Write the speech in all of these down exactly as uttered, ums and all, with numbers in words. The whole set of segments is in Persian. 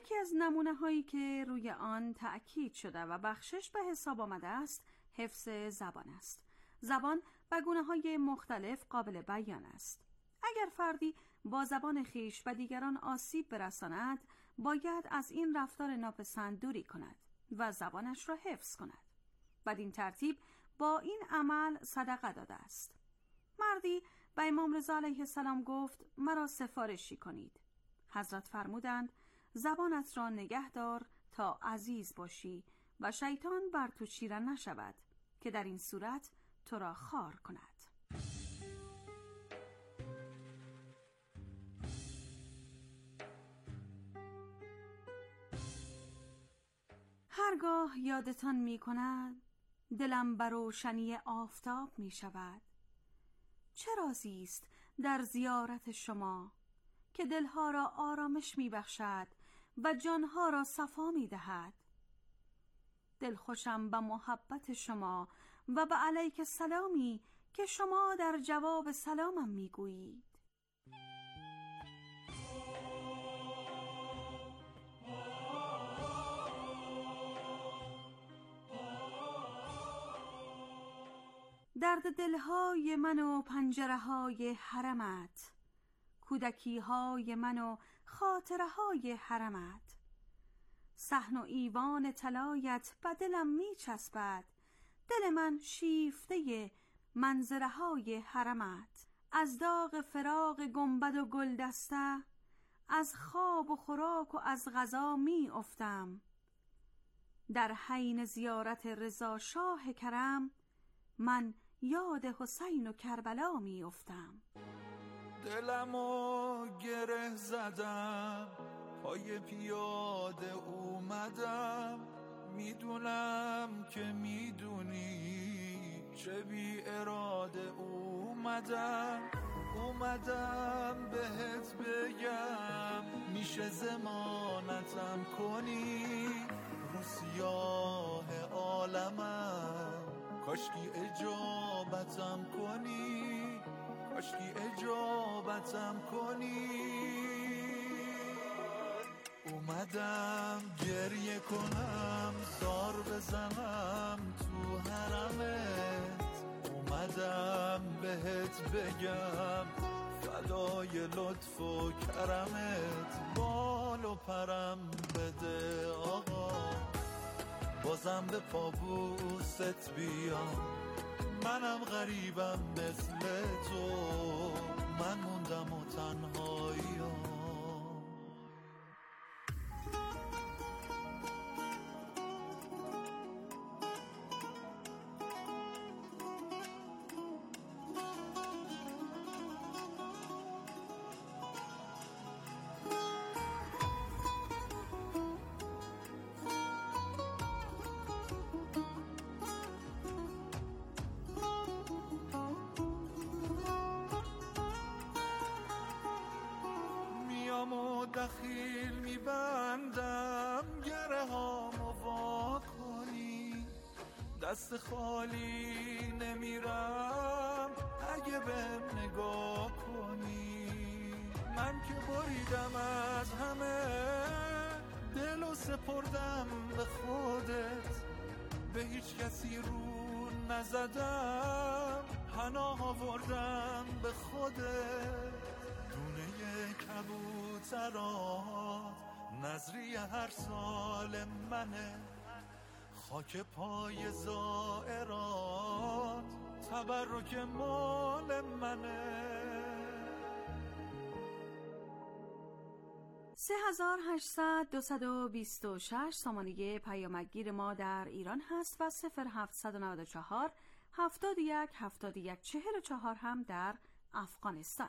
یکی از نمونه هایی که روی آن تأکید شده و بخشش به حساب آمده است حفظ زبان است. زبان به گونه‌های مختلف قابل بیان است. اگر فردی با زبان خیش و دیگران آسیب برساند، باید از این رفتار ناپسند دوری کند و زبانش را حفظ کند. بدین ترتیب با این عمل صدقه داده است. مردی به امام رضا علیه السلام گفت مرا سفارشی کنید. حضرت فرمودند زبانت را نگه دار تا عزیز باشی و شیطان بر تو چیره نشود که در این صورت تو را خار کند. هرگاه یادتان می کند دلم بر روشنی آفتاب می شود. چه رازی است در زیارت شما که دلها را آرامش می بخشد و جانها را صفا می دهد. دلخوشم به محبت شما و به علیک السلامی که شما در جواب سلامم می گویید. درد دلهای من و پنجره های حرمت، کودکی های من و خاطره های حرمت، صحن و ایوان طلایت به دلم می چسبد، دل من شیفته منظره های حرمت. از داغ فراق گنبد و گلدسته، از خواب و خوراک و از غذا می افتم. در حین زیارت رضا شاه کرم، من یاد حسین و کربلا می افتم. دلمو گره زدم، پای پیاده اومدم، میدونم که میدونی چه بی اراده اومدم. اومدم بهت بگم میشه ضمانتم کنی رو سیاه عالمم، کاشکی اجابتم کنی، کاشکی اجابتم کنی. اومدم گریه کنم، زار بزنم تو حرمت، اومدم بهت بگم فدای لطف و کرمت. بال و پرم بده آقا، بازم به پابوست بیام. منم غریبم مثل تو، من موندم و تنهاییم. دخیل میبندم گره هامو وا کنی، دست خالی نمیرم اگه بهم نگاه کنی. من که بریدم از همه، دلو سپردم به خودت، به هیچ کسی رو نزدم، پناه آوردم به خودت. دونه کبوترات نظری هر سال منه، خاک پای زائرات تبرک مال منه. سه هزار و هشتصد دوصد و بیست و شش سامانه پیامکگیر ما در ایران هست و صفر هفتصد و نود و چهار هفتاد و یک هفتاد و یک چهل و چهار هم در افغانستان.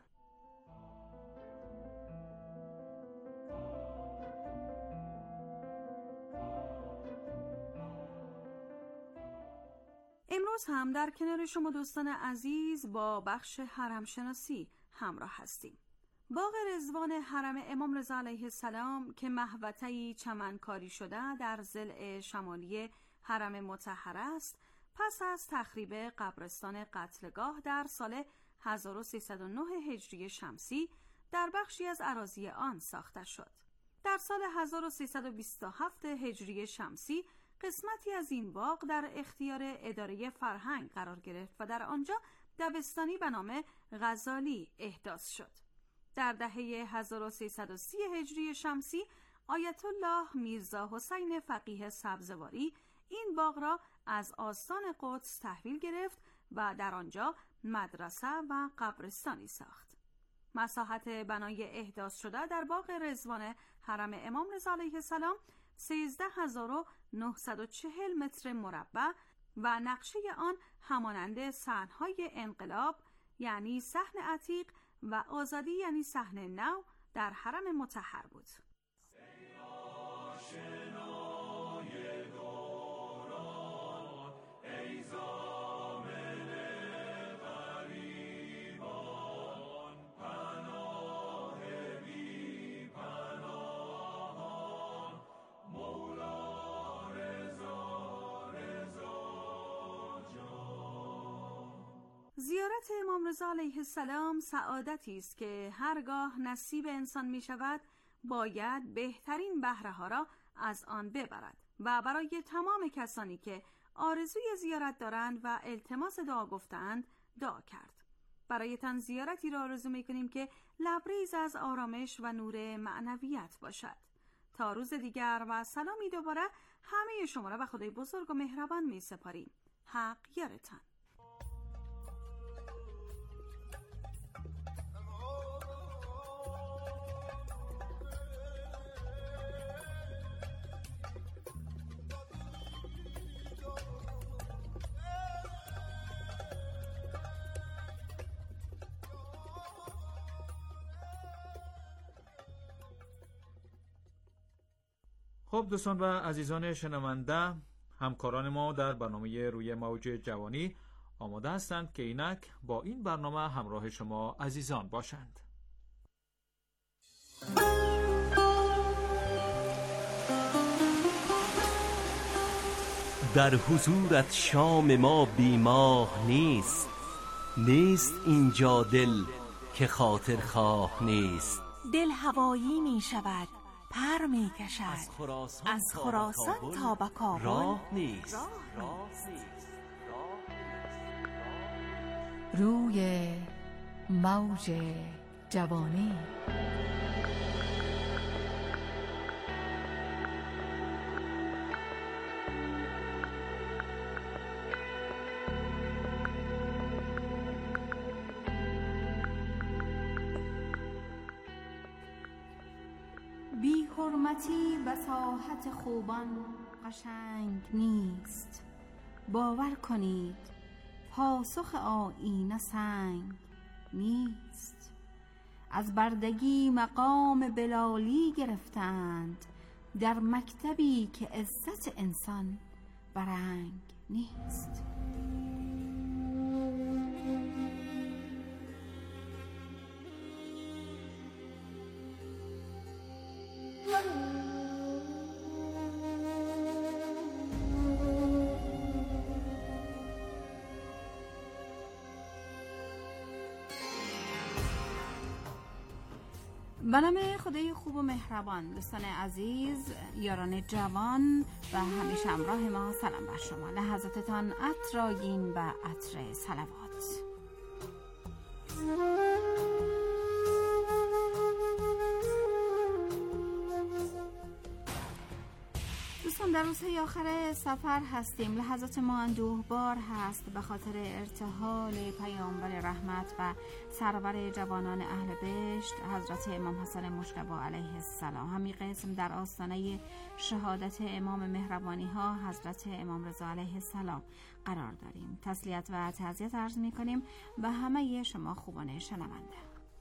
امروز هم در کنار شما دوستان عزیز با بخش حرم شناسی همراه هستیم. باغ رضوان حرم امام رضا علیه السلام که محوطه‌ای چمنکاری شده در ضلع شمالی حرم مطهر است، پس از تخریب قبرستان قتلگاه در سال هزار و سیصد و نه هجری شمسی در بخشی از اراضی آن ساخته شد. در سال هزار و سیصد و بیست و هفت هجری شمسی قسمتی از این باغ در اختیار اداره فرهنگ قرار گرفت و در آنجا دبستانی به نام غزالی احداث شد. در دهه هزار و سیصد و سی هجری شمسی آیت الله میرزا حسین فقیه سبزواری این باغ را از آستان قدس تحویل گرفت و در آنجا مدرسه و قبرستانی ساخت. مساحت بنای احداث شده در باغ رضوان حرم امام رضا علیه السلام سیزده هزار و نهصد و چهل متر مربع و نقشه آن همانند صحن‌های انقلاب یعنی صحن عتیق و آزادی یعنی صحن نو در حرم مطهر بود. زیارت امام رضا علیه السلام سعادتی است که هرگاه نصیب انسان می شود باید بهترین بهره ها را از آن ببرد و برای تمام کسانی که آرزوی زیارت دارند و التماس دعا گفتند دعا کرد. برایتان زیارتی را آرزو می کنیم که لبریز از آرامش و نور معنویت باشد. تا روز دیگر و سلامی دوباره همه شما را به خدای بزرگ و مهربان می سپاریم. حق یارتان. خب دوستان و عزیزان شنونده، همکاران ما در برنامه روی موج جوانی آماده هستند که اینک با این برنامه همراه شما عزیزان باشند. در حضورت شام ما بیماه نیست، نیست اینجا دل که خاطر خواه نیست. دل هوایی می شود، پر می کشد از خراسان, از خراسان تا به کابل راه نیست. روی موج جوانی. بی حرمتی بساحت خوبان قشنگ نیست. باور کنید پاسخ آیینه سنگ نیست. از بردگی مقام بلالی گرفتند، در مکتبی که عزت انسان برنگ نیست. به نام خدای خوب و مهربان، دوستان عزیز، یاران جوان و همیشه همراه ما، سلام بر شما. لحظاتتان عطرآگین و عطر صلوات. دوستان در روزهای آخر سفر هستیم. لحظات ما اندوهبار هست به خاطر ارتحال پیامبر رحمت و سرور جوانان اهل بهشت حضرت امام حسن مجتبی علیه السلام. همین قسم در آستانه شهادت امام مهربانی ها حضرت امام رضا علیه السلام قرار داریم. تسلیت و تعزیت عرض می کنیم به همه شما خوبان شنونده.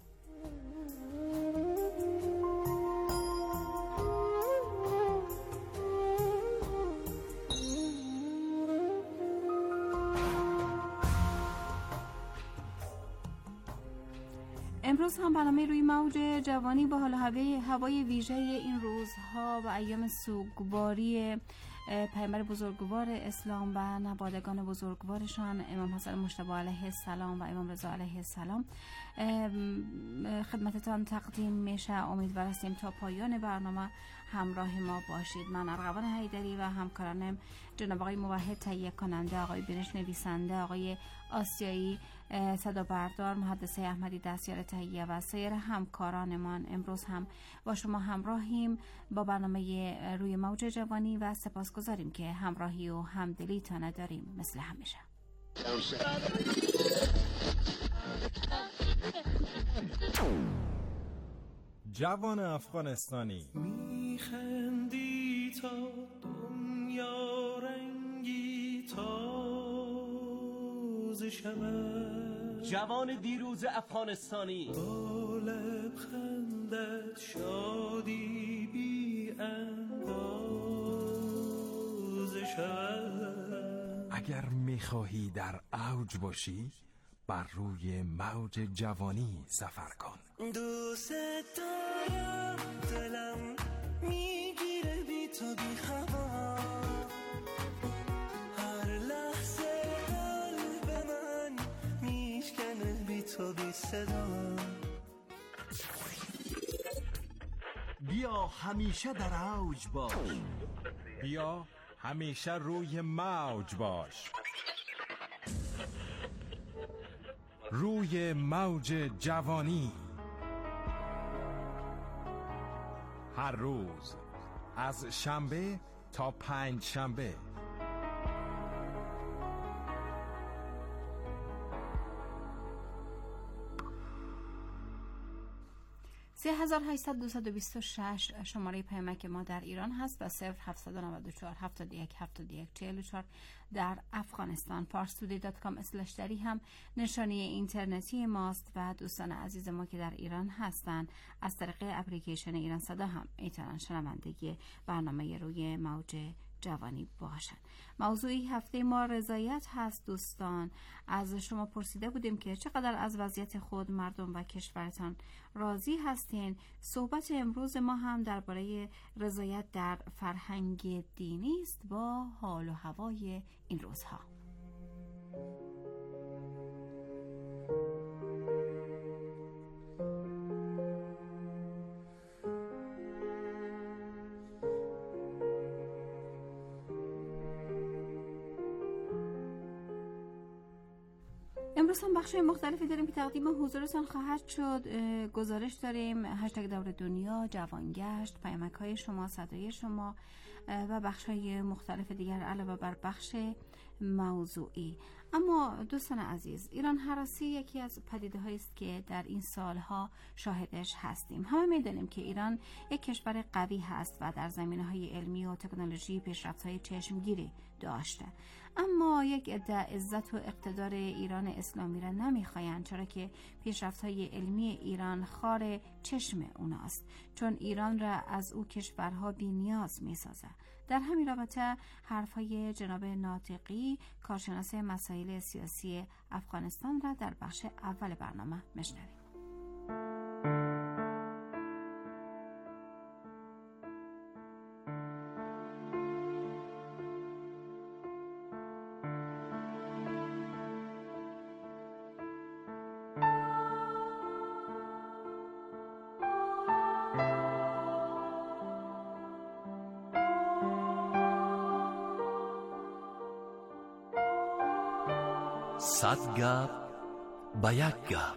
امروز هم برنامه روی موج جوانی با حال هوای هوای ویژه این روزها و ایام سوگواری پیامبر بزرگوار اسلام و نوادگان بزرگوارشان امام حسن مجتبی علیه السلام و امام رضا علیه السلام خدمتتان تقدیم میشه. امیدوار هستیم تا پایان برنامه همراه ما باشید. من ارغوان حیدری و همکارانم جناب آقای موحد تهیه کننده، آقای بینش نویسنده، آقای آسیایی صدا بردار، محدثه احمدی دستیار تهیه و سایر همکارانمان امروز هم با شما همراهیم با برنامه روی موج جوانی و سپاسگزاریم که همراهی و همدلی تا نداریم مثل همیشه. جوان افغانستانی میخندی تا دنیا رنگی تازه شود، جوان دیروز افغانستانی با لبخندت شادی بی اندازه شود. اگر میخواهی در اوج باشی بر روی موج جوانی سفر کن. دوست دارم، دلم میگیره بی تو بی هوا، هر لحظه قلب من میشکنه بی تو بی صدا. بیا همیشه در اوج باش، بیا همیشه روی موج باش، روی موج جوانی. هر روز از شنبه تا پنج شنبه. سه هزار و هشتصد دویست و بیست و شش شماره پیامک ما در ایران هست و صفر هفتصد و نود و چهار هفتاد و یک هفتاد و یک چهل و چهار در افغانستان. پارستودی دات کام اسلش دری هم نشانی اینترنتی ماست و دوستان عزیز ما که در ایران هستند از طریق اپلیکیشن ایران صدا هم میتونن شنونده برنامه روی موج جوانی باشن. موضوعی هفته ما رضایت هست. دوستان از شما پرسیده بودیم که چقدر از وضعیت خود، مردم و کشورتان راضی هستین. صحبت امروز ما هم درباره رضایت در فرهنگ دینی است با حال و هوای این روزها. امروز هم بخش مختلفی داریم که تقدیم حضورتان خواهد شد. گزارش داریم، هشتگ دور دنیا، جوانگشت، پیامک های شما، صدای شما و بخش های مختلف دیگر علاوه بر بخش موضوعی. اما دوستان عزیز، ایران هراسی یکی از پدیده هایی است که در این سالها شاهدش هستیم. همه میدونیم که ایران یک کشور قوی هست و در زمینه‌های علمی و تکنولوژی پیشرفت‌های چشمگیری داشته، اما یک عده عزت و اقتدار ایران اسلامی را نمیخواین، چرا که پیشرفت‌های علمی ایران خار چشم اوناست، چون ایران را از او کشورها بی نیاز میسازه. در همین رابطه حرفهای جناب ناطقی، کارشناس مسائل سیاسی افغانستان را در بخش اول برنامه میشنویم. صد گپ با یک گپ.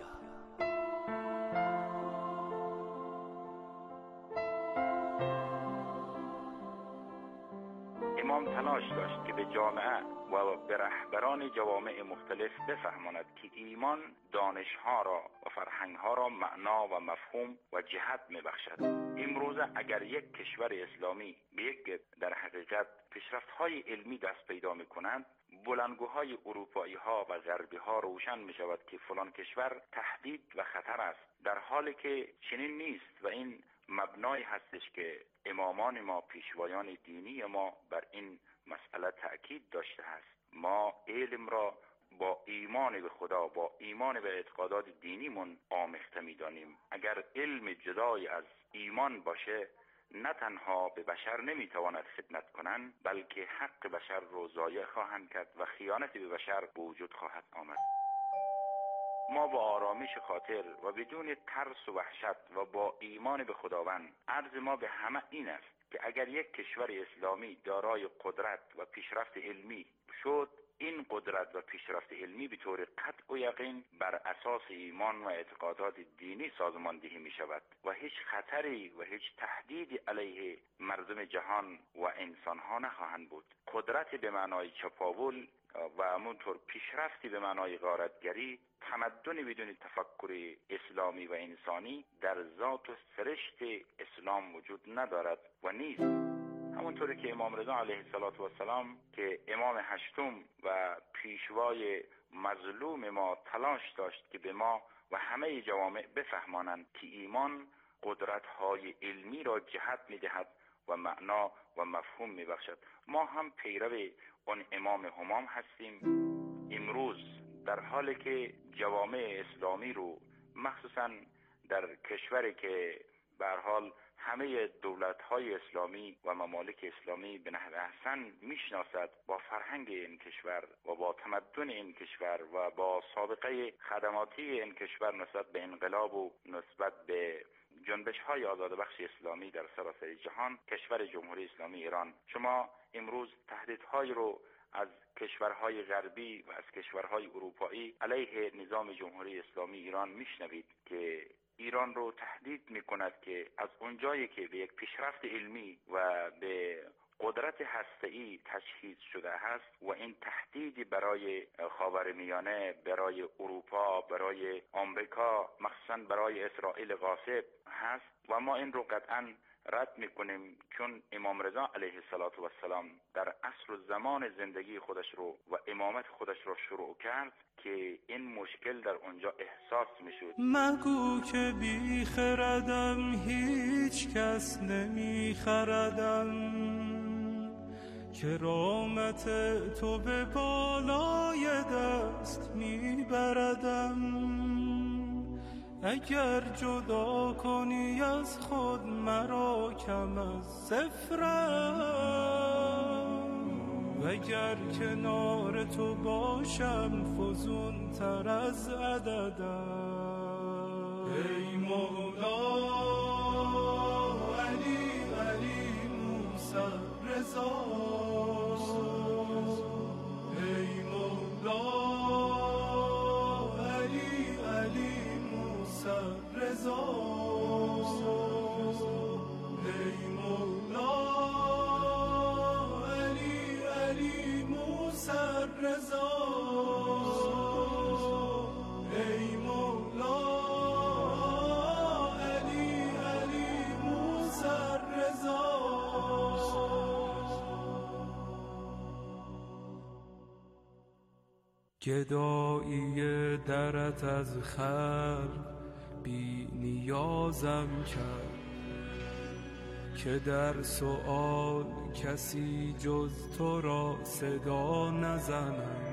امام تلاش داشت که به جامعه و به رهبران جوامع مختلف بفهماند که ایمان دانشها را و فرهنگها را معنا و مفهوم و جهت میبخشد. امروزه اگر یک کشور اسلامی به یک در حقیقت پیشرفت‌های علمی دست پیدا می‌کنند، بلندگوهای اروپایی ها و غربی ها روشن می شود که فلان کشور تهدید و خطر است، در حالی که چنین نیست و این مبنای هستش که امامان ما، پیشوایان دینی ما بر این مسئله تأکید داشته است. ما علم را با ایمان به خدا، با ایمان به اعتقادات دینیمون آمیخته می دانیم. اگر علم جدای از ایمان باشه، نه تنها به بشر نمیتواند خدمت کنند، بلکه حق بشر رو ضایع خواهند کرد و خیانت به بشر به وجود خواهد آمد. ما با آرامش خاطر و بدون ترس و وحشت و با ایمان به خداوند، عرض ما به همه این است که اگر یک کشور اسلامی دارای قدرت و پیشرفت علمی شد، این قدرت و پیشرفت علمی به طور قطع و یقین بر اساس ایمان و اعتقادات دینی سازماندهی می شود و هیچ خطری و هیچ تهدیدی علیه مردم جهان و انسان ها نخواهند بود. قدرت به معنای چپاول و همونطور پیشرفتی به معنای غارتگری، تمدن بدون تفکر اسلامی و انسانی در ذات و سرشت اسلام وجود ندارد و نیست. همونطوری که امام رضا علیه السلام که امام هشتم و پیشوای مظلوم ما تلاش داشت که به ما و همه جوامع بفهمانند که ایمان قدرت‌های علمی را جهت می‌دهد و معنا و مفهوم می‌بخشد. ما هم پیرو اون امام همام هستیم. امروز در حالی که جوامع اسلامی رو مخصوصا در کشوری که به هر حال همه دولت‌های اسلامی و ممالک اسلامی به نحو احسن میشناسد، با فرهنگ این کشور و با تمدن این کشور و با سابقه خدماتی این کشور نسبت به انقلاب و نسبت به جنبش‌های آزادبخش اسلامی در سراسر جهان، کشور جمهوری اسلامی ایران، شما امروز تهدیدهای رو از کشورهای غربی و از کشورهای اروپایی علیه نظام جمهوری اسلامی ایران میشنوید که ایران رو تهدید میکند که از اونجایی که به یک پیشرفت علمی و به قدرت هسته‌ای تجهیز شده هست و این تهدیدی برای خاورمیانه، برای اروپا، برای آمریکا، مخصوصا برای اسرائیل غاصب هست و ما این رو قطعاً رد میکنیم، چون امام رضا علیه السلام در عصر و زمان زندگی خودش رو و امامت خودش رو شروع کرد که این مشکل در اونجا احساس میشد. مگو که بی خردم هیچ کس نمی خردم، کرامت تو به بالای دست می بردم. اگر جدا کنی از خود مرا کم از صفرم، وگر کنار تو باشم فزون تر از عددم. ای مولا علی علی موسی رضا، ای مولا علی علی موسی رضا، ای مولا علی علی موسی رضا، ای مولا علی علی موسی رضا. گدایی درت از خلق بی نیازم کرد، که در سؤال کسی جز تو را صدا نزنم.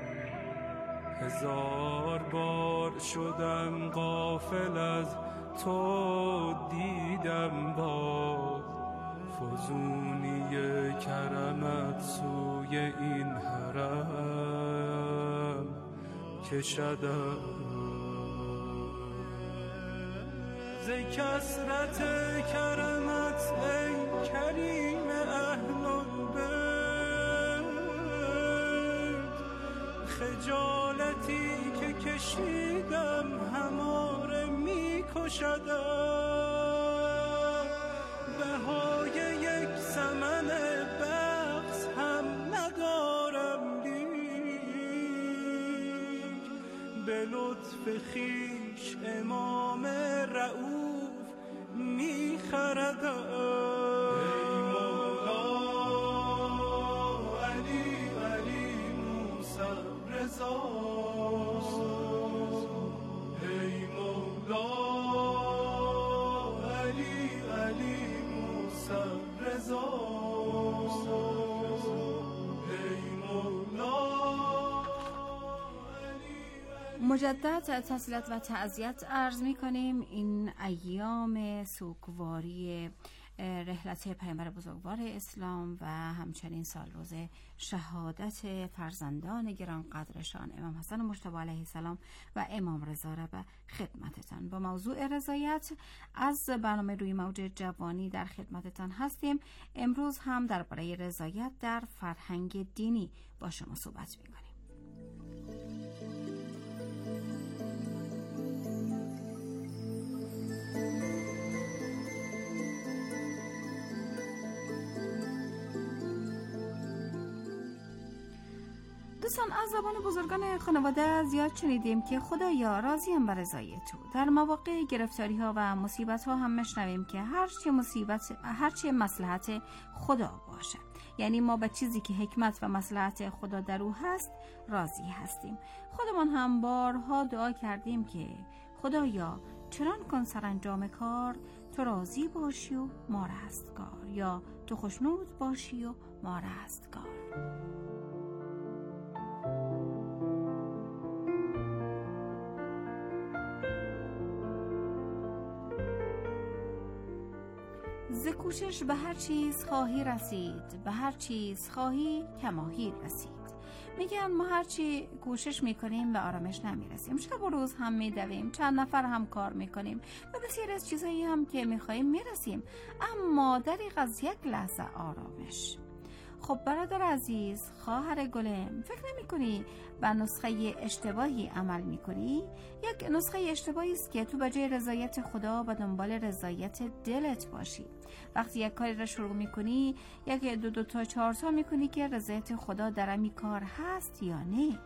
هزار بار شدم غافل از تو، دیدم باز فزونی کرمت سوی این حرم کشدم. ز کثرت کرمت ای کریم اهل البیت، خجالتی که کشیدم هماره می کشدم. بهای یک ثمن بخس هم ندارم، لیک به لطف خویش امام رؤوف می خردم. ای مولا علی علی موسی رضا، ای مولا علی علی موسی رضا، ای مولا. مجدد تسلیت و تعزیت عرض می کنیم. این ایام سوگواری رحلت پیامبر بزرگوار اسلام و همچنین سال روز شهادت فرزندان گرانقدرشان امام حسن مجتبی علیه السلام و امام رضا را به خدمتتان. با موضوع رضایت از برنامه روی موج جوانی در خدمتتان هستیم. امروز هم درباره رضایت در فرهنگ دینی با شما صحبت می‌کنیم. دوستان، از زبان بزرگان خانواده زیاد شنیدیم که خدایا راضیم بر رضای تو. در مواقع گرفتاری ها و مصیبت ها هم میشنویم که هرچی مصیبت هرچی مصلحت خدا باشه، یعنی ما به چیزی که حکمت و مصلحت خدا در او هست راضی هستیم. خودمان هم بارها دعا کردیم که خدایا چنان کن سرانجام کار تو راضی باشی و ما رستگار، یا تو خوشنود باشی و ما رستگار. ز کوشش به هر چیز خواهی رسید، به هر چیز خواهی کماهی رسید. میگن ما هرچی کوشش میکنیم به آرامش نمیرسیم. شب و روز هم میدویم، چند نفر هم کار میکنیم و بسیار از چیزایی هم که میخواییم میرسیم، اما دریغ از یک لحظه آرامش. خب برادر عزیز، خواهر گلم، فکر نمی کنی به نسخه اشتباهی عمل می کنی؟ یک نسخه اشتباهی است که تو به جای رضایت خدا به دنبال رضایت دلت باشی. وقتی یک کاری را شروع می کنی، یک دو دو تا چهار تا می کنی که رضایت خدا در امی کار هست یا نه.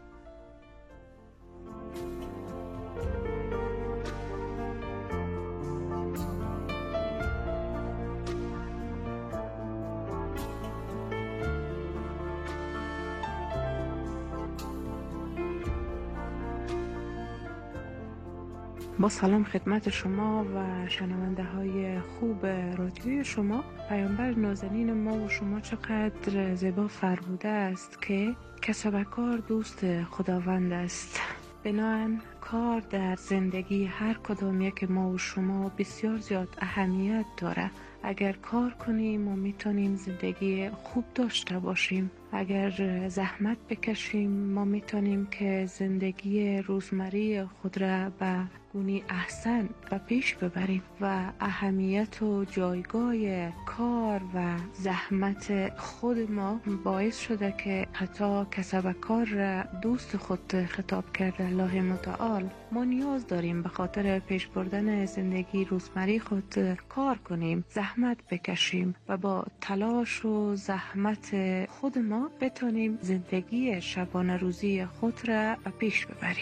با سلام خدمت شما و شنونده های خوب رادیوی شما. پیامبر نازنین ما و شما چقدر زیبا فرموده است که کسب و کار دوست خداوند است. بنابراین کار در زندگی هر کدام یک ما و شما بسیار زیاد اهمیت داره. اگر کار کنیم ما میتونیم زندگی خوب داشته باشیم. اگر زحمت بکشیم ما میتونیم که زندگی روزمره خود را به گونه احسن و پیش ببریم و اهمیت و جایگاه کار و زحمت خود ما باعث شده که حتی کسب کار را دوست خود خطاب کرده الله متعال. ما نیاز داریم به خاطر پیش بردن زندگی روزمره خود کار کنیم، زحمت بکشیم و با تلاش و زحمت خود ما بتونیم زندگی شبانه روزی خود را به پیش ببریم.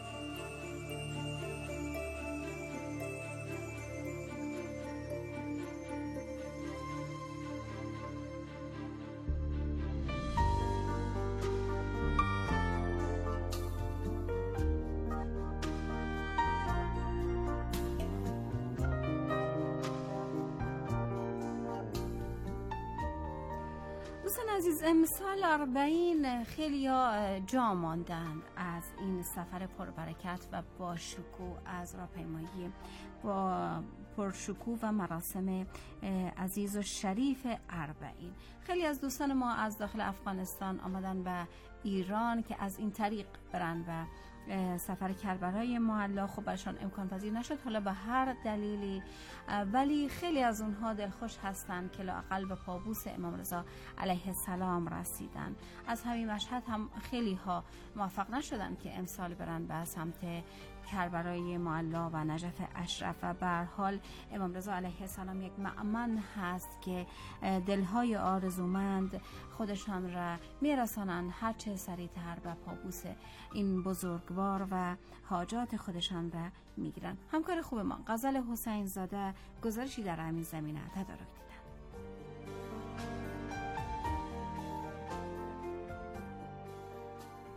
دوستان عزیز، امسال اربعین خیلی ها جا ماندن از این سفر پربرکت و با شکوه از راهپیمایی با پرشکوه و مراسم عزیز و شریف اربعین. خیلی از دوستان ما از داخل افغانستان آمدن به ایران که از این طریق برن و سفر کربلای معلی خب برشان امکان پذیر نشد، حالا به هر دلیلی، ولی خیلی از اونها دلخوش هستن که لااقل به پابوس امام رضا علیه السلام رسیدن. از همین مشهد هم خیلی ها موفق نشدن که امسال برن به سمت کربلای معلی و نجف اشرف و به هر حال امام رضا علیه السلام یک مأمن هست که دلهای آرزومند خودشان را میرسانند هرچه سریعتر به پابوس این بزرگوار و حاجات خودشان را میگیرن. همکار خوب ما غزل حسین زاده گزارشی در همین زمینه تدارک دیدن.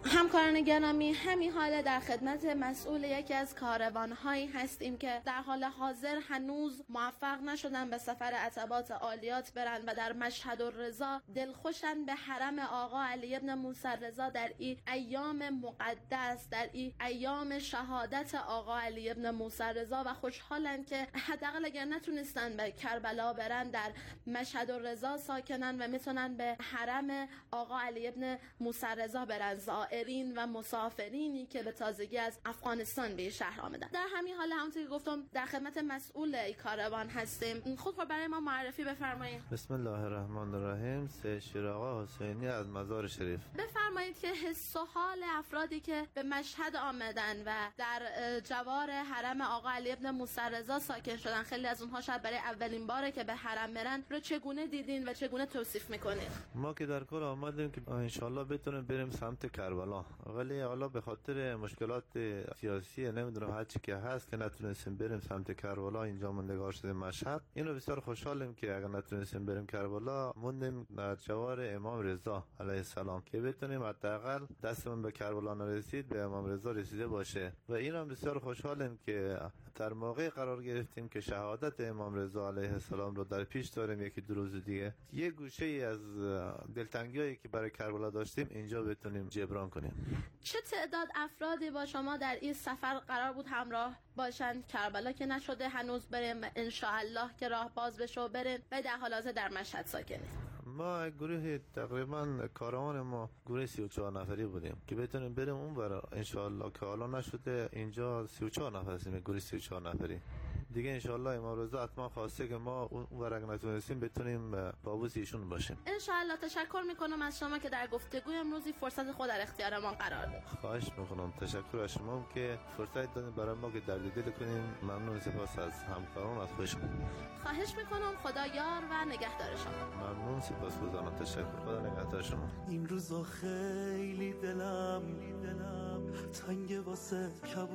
همکاران گرامی، همین حاله در خدمت مسئول یکی از کاروان‌هایی هستیم که در حال حاضر هنوز موفق نشدن به سفر عتبات عالیات برن و در مشهد الرضا دلخوشن به حرم آقا علی ابن موسی رضا در این ایام مقدس، در این ایام شهادت آقا علی ابن موسی رضا و خوشحالن که حداقل اگر نتونستن به کربلا برن در مشهد الرضا ساکنن و میتونن به حرم آقا علی ابن موسی رضا برن، زائرین و مسافرینی که به تازگی از افغانستان به شهر آمدن. در همین حال همونطور که گفتم در خدمت مسئول ای کاروان هستیم. خود رو برای ما معرفی بفرمایید. بسم الله الرحمن الرحیم. سید شیرآقا حسینی از مزار شریف. بفرمایید که حس و حال افرادی که به مشهد آمدن و در جوار حرم آقا علی ابن موسی رضا ساکن شدن، خیلی از اونها شاید برای اولین باره که به حرم برن، رو چگونه دیدین و چگونه توصیف میکنید؟ ما که در کل آمدیم که انشالله بتونیم بریم سمت کربلا، ولی حالا به خاطر مشکلات سیاسی نمیدونم هر چی که هست که نتونستیم بریم سمت کربلا، اینجا موندگار شدیم مشهد. اینو بسیار خوشحالیم که اگر نتونستیم بریم کربلا موندیم در جوار امام رضا علیه السلام که بتونیم حداقل دستمون به کربلا نرسید به امام رضا رسیده باشه. و اینو بسیار خوشحالیم که در موقع قرار گرفتیم که شهادت امام رضا علیه السلام رو در پیش داریم، یکی دو روز دیگه یه گوشه ای از دلتنگیایی که برای کربلا داشتیم اینجا بتونیم جبران کنیم. چه تعداد افرادی با شما در این سفر قرار بود همراه باشن؟ کربلا که نشده هنوز بریم و انشاءالله که راه باز بشه و بریم و در حال حاضر در مشهد ساکنیم. ما گروه تقریبا کاروان ما گروه سی و چهار نفری بودیم که بتونیم بریم اون برای انشاءالله که حالا نشده اینجا سی و چهار نفر هستیم، گروه سی و چهار نفری دیگه. انشاءالله امام رضا حتما خواسته که ما اون ورق نتونستیم بتونیم بابوس ایشون باشیم. انشاءالله. تشکر میکنم از شما که در گفتگوی امروزی فرصت خود در اختیار ما قرار دادید. خواهش میکنم. تشکر از شما که فرصت دادید برای ما که درد دل کنیم. ممنون. سپاس از همکاران، از خودشون. خواهش میکنم. خدا یار و نگهدار شما. ممنون. سپاسگزارم. تشکر. خدا نگهدار شما. این روزا خیلی دلم دلم تنگ واسه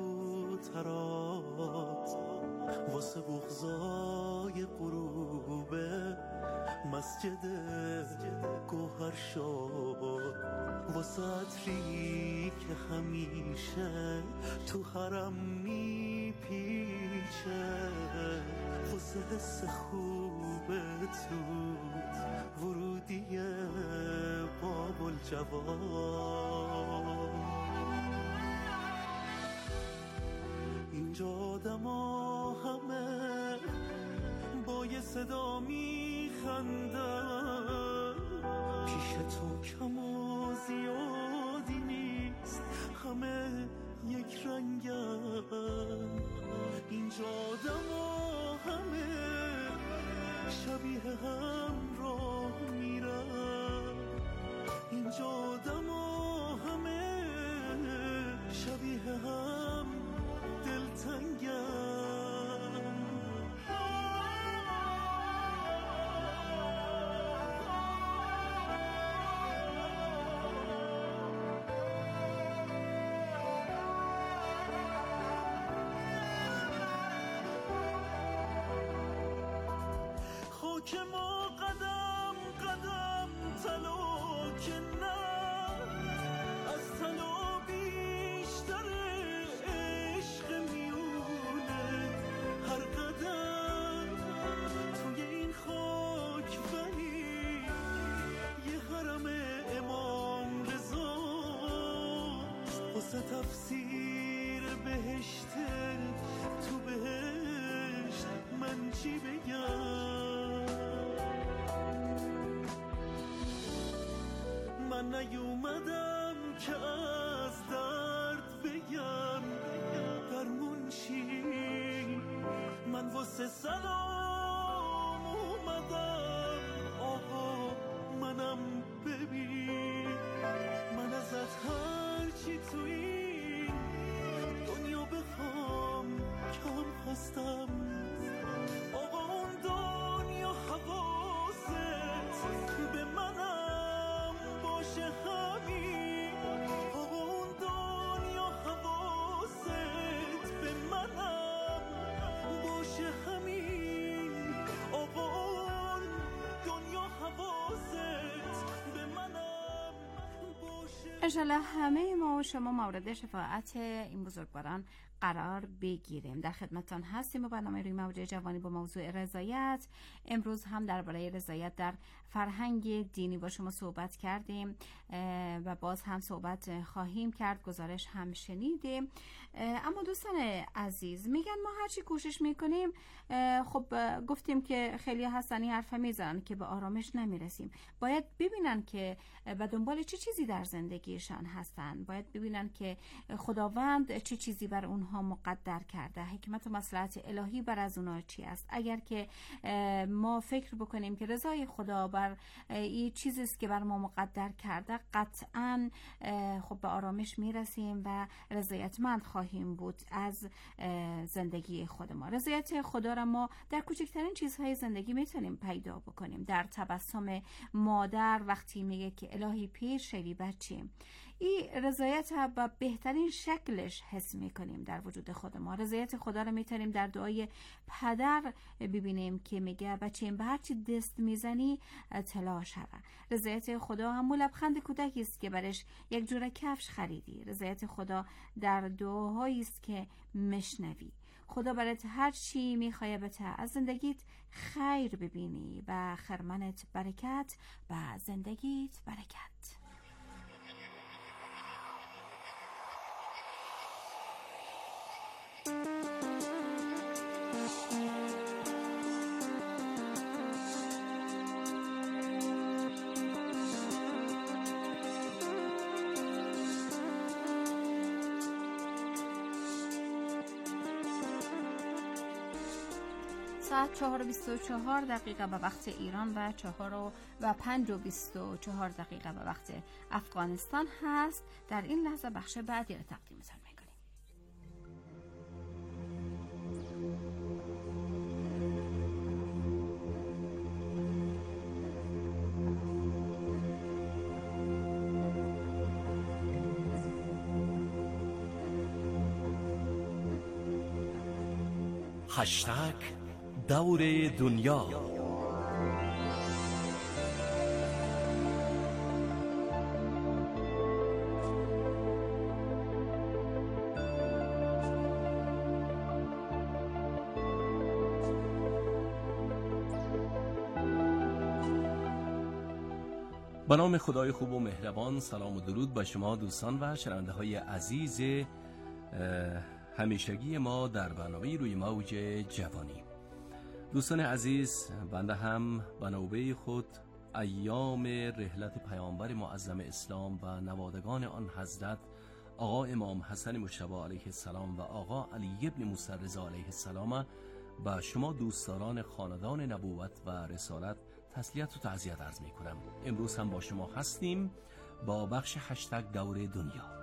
کبوترات، واسه بغضای غروب مسجد گوهر شد، واسه عطری که همیشه تو حرم میپیچه، واسه حس خوب تو ورودی باب الجواد. اینجا آدما همه با یه صدا میخندن، پیش تو کم و زیادی نیست، همه یک رنگن. اینجا آدما همه شبیه هم راه میرن، اینجا آدما همه شبیه هم دلتنگن. خاک ما قدم قدم طلا که نه، از طلا بیشتر عشق میونه. هر قدم توی این خاک ولی یه حرم امام رضا، واسه تفسیر بهشت تو بهشت من چی بگم؟ من نیومدم که از درد بگم درمون چی، من واسه سلام اومدم آقا منم ببین. من ازت هرچی تو این دنیا بخوام کم هستم آقا، اون دنیا حواست به منم باشه همین. آقا اون دنیا حواست به منم باشه همین. انشالله همه ما و شما مورد شفاعت این بزرگواران قرار بگیریم. در خدمتتان هستیم با برنامه روی موج جوانی با موضوع رضایت. امروز هم درباره رضایت در فرهنگ دینی با شما صحبت کردیم و باز هم صحبت خواهیم کرد. گزارش هم شنیدیم. اما دوستان عزیز میگن ما هرچی کوشش میکنیم، خب گفتیم که خیلی هستن این حرف میزنن که به آرامش نمیرسیم. باید ببینن که به دنبال چه چیزی در زندگیشان هستن، باید ببینن که خداوند چه چیزی بر اونها مقدر کرده، حکمت و مصلحت الهی بر از اونها چی است. اگر که ما فکر بکنیم که رضای خدا بر این چیزی است که بر ما مقدر کرده، قطعاً خب به آرامش میرسیم و رضایتمند خواهیم بود از زندگی خود ما. رضایت خدا را ما در کوچکترین چیزهای زندگی میتونیم پیدا بکنیم. در تبسم مادر وقتی میگه که الهی پیر شوی بچیم، این رضایت با بهترین شکلش حس میکنیم در وجود خود ما. رضایت خدا رو میتونیم در دعای پدر ببینیم که میگه بچه‌م به هر چی دست میزنی طلا شوه. رضایت خدا هم لبخند کودکی است که برش یک جوره کفش خریدی. رضایت خدا در دعاهایی است که مشنوی. خدا برات هر چی میخواد بته از زندگیت خیر ببینی و خرمنت برکت و زندگیت برکت. ساعت چهار و بیست و چهار دقیقه به وقت ایران و چهار و پنج و بیست و چهار دقیقه به وقت افغانستان هست. در این لحظه بخش بعدی را تقدیمتان میکنیم. هشتگ دور دنیا. به نام خدای خوب و مهربان، سلام و درود به شما دوستان و شنونده های عزیز همیشگی ما در برنامه روی موج جوانی. دوستان عزیز، بنده هم به نوبه خود ایام رحلت پیامبر معظم اسلام و نوادگان آن حضرت آقا امام حسن مجتبی علیه السلام و آقا علی ابن موسی رضا علیه السلام و شما دوستداران خاندان نبوت و رسالت تسلیت و تعزیت عرض می کنم. امروز هم با شما هستیم با بخش هشتگ دور دنیا.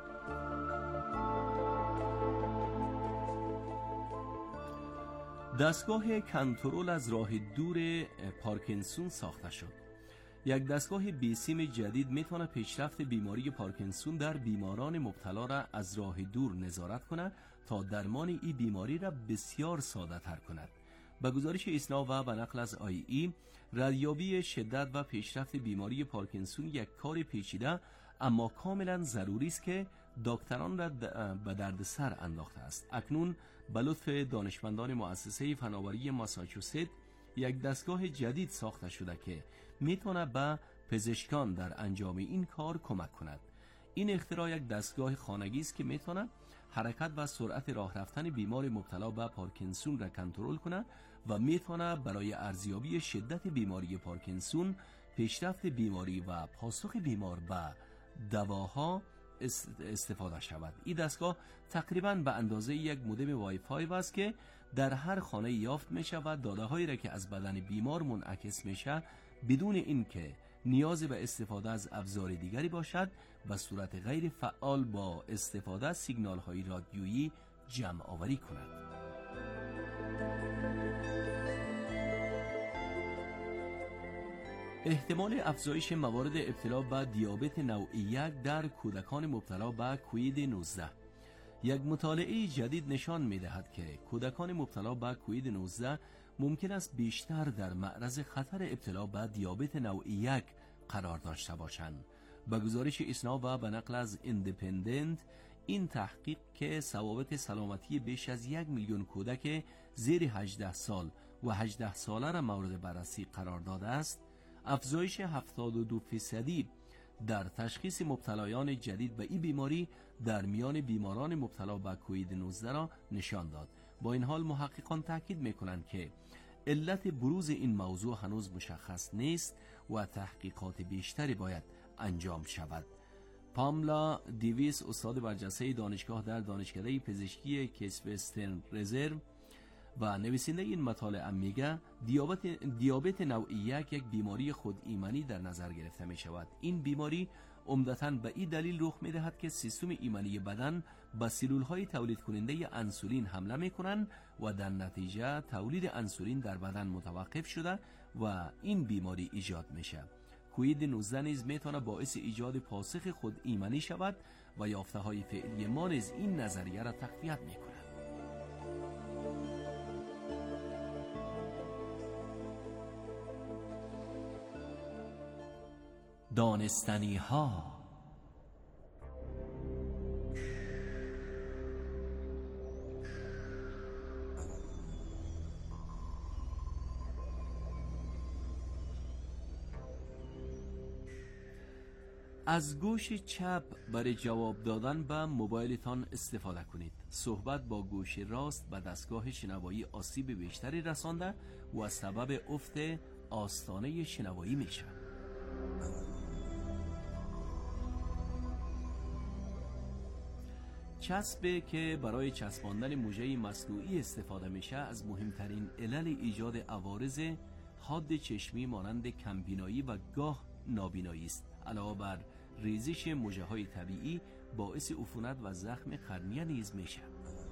دستگاه کنترل از راه دور پارکینسون ساخته شد. یک دستگاه بیسیم جدید میتونه پیشرفت بیماری پارکینسون در بیماران مبتلا را از راه دور نظارت کنه تا درمان این بیماری را بسیار ساده تر کند. به گزارش ایسنا و به نقل از آی ای، ردیابی شدت و پیشرفت بیماری پارکینسون یک کار پیچیده اما کاملا ضروری است که دکتران را به دردسر انداخته است. اکنون به لطف دانشمندان مؤسسه فناوری ماساچوست یک دستگاه جدید ساخته شده که میتونه به پزشکان در انجام این کار کمک کند. این اختراع یک دستگاه خانگی است که میتونه حرکت و سرعت راه رفتن بیمار مبتلا به پارکینسون را کنترل کنه و میتونه برای ارزیابی شدت بیماری پارکینسون، پیشرفت بیماری و پاسخ بیمار به دواها استفاده شود. این دستگاه تقریباً به اندازه یک مودم وای فای است که در هر خانه یافت میشه و داده هایی را که از بدن بیمار منعکس میشه بدون اینکه نیاز به استفاده از ابزار دیگری باشد به صورت غیر فعال با استفاده از سیگنال های رادیویی جمع آوری کند. احتمال افزایش موارد ابتلا به دیابت نوع یک در کودکان مبتلا به کووید نوزده. یک مطالعه جدید نشان می‌دهد که کودکان مبتلا به کووید نوزده ممکن است بیشتر در معرض خطر ابتلا به دیابت نوع یک قرار داشته باشند. به گزارش اسنا و به نقل از ایندیپندنت، این تحقیق که ضوابط سلامتی بیش از یک میلیون کودک زیر هجده سال و هجده ساله را مورد بررسی قرار داده است، افزایش هفتاد و دو فیصدی در تشخیص مبتلایان جدید به این بیماری در میان بیماران مبتلا به کووید نوزده را نشان داد. با این حال محققان تاکید می‌کنند که علت بروز این موضوع هنوز مشخص نیست و تحقیقات بیشتری باید انجام شود. پاملا دیویس، استاد برجسته دانشگاه در دانشکده پزشکی کیس وسترن رزرو و نویسنده این مطالعه میگه دیابت دیابت نوع یک یک بیماری خود ایمنی در نظر گرفته می شود. این بیماری عمدتاً به این دلیل رخ می دهد که سیستم ایمنی بدن به سلول های تولید کننده انسولین حمله می کنند و در نتیجه تولید انسولین در بدن متوقف شده و این بیماری ایجاد میشه. کووید نوزده نیز میتونه باعث ایجاد پاسخ خود ایمنی شود و یافته های فعلی ما نیز این نظریه را تقویت میکنه. دانستنی ها. از گوش چپ برای جواب دادن به موبایلتان استفاده کنید. صحبت با گوش راست به دستگاه شنوایی آسیب بیشتری رسانده و سبب افت آستانه شنوایی میشه. چسب که برای چسباندن موجه مصنوعی استفاده میشه از مهمترین علل ایجاد عوارض حاد چشمی مانند کمبینایی و گاه نابینایی است. علاوه بر ریزش موجه های طبیعی باعث عفونت و زخم قرنیه نیز میشه.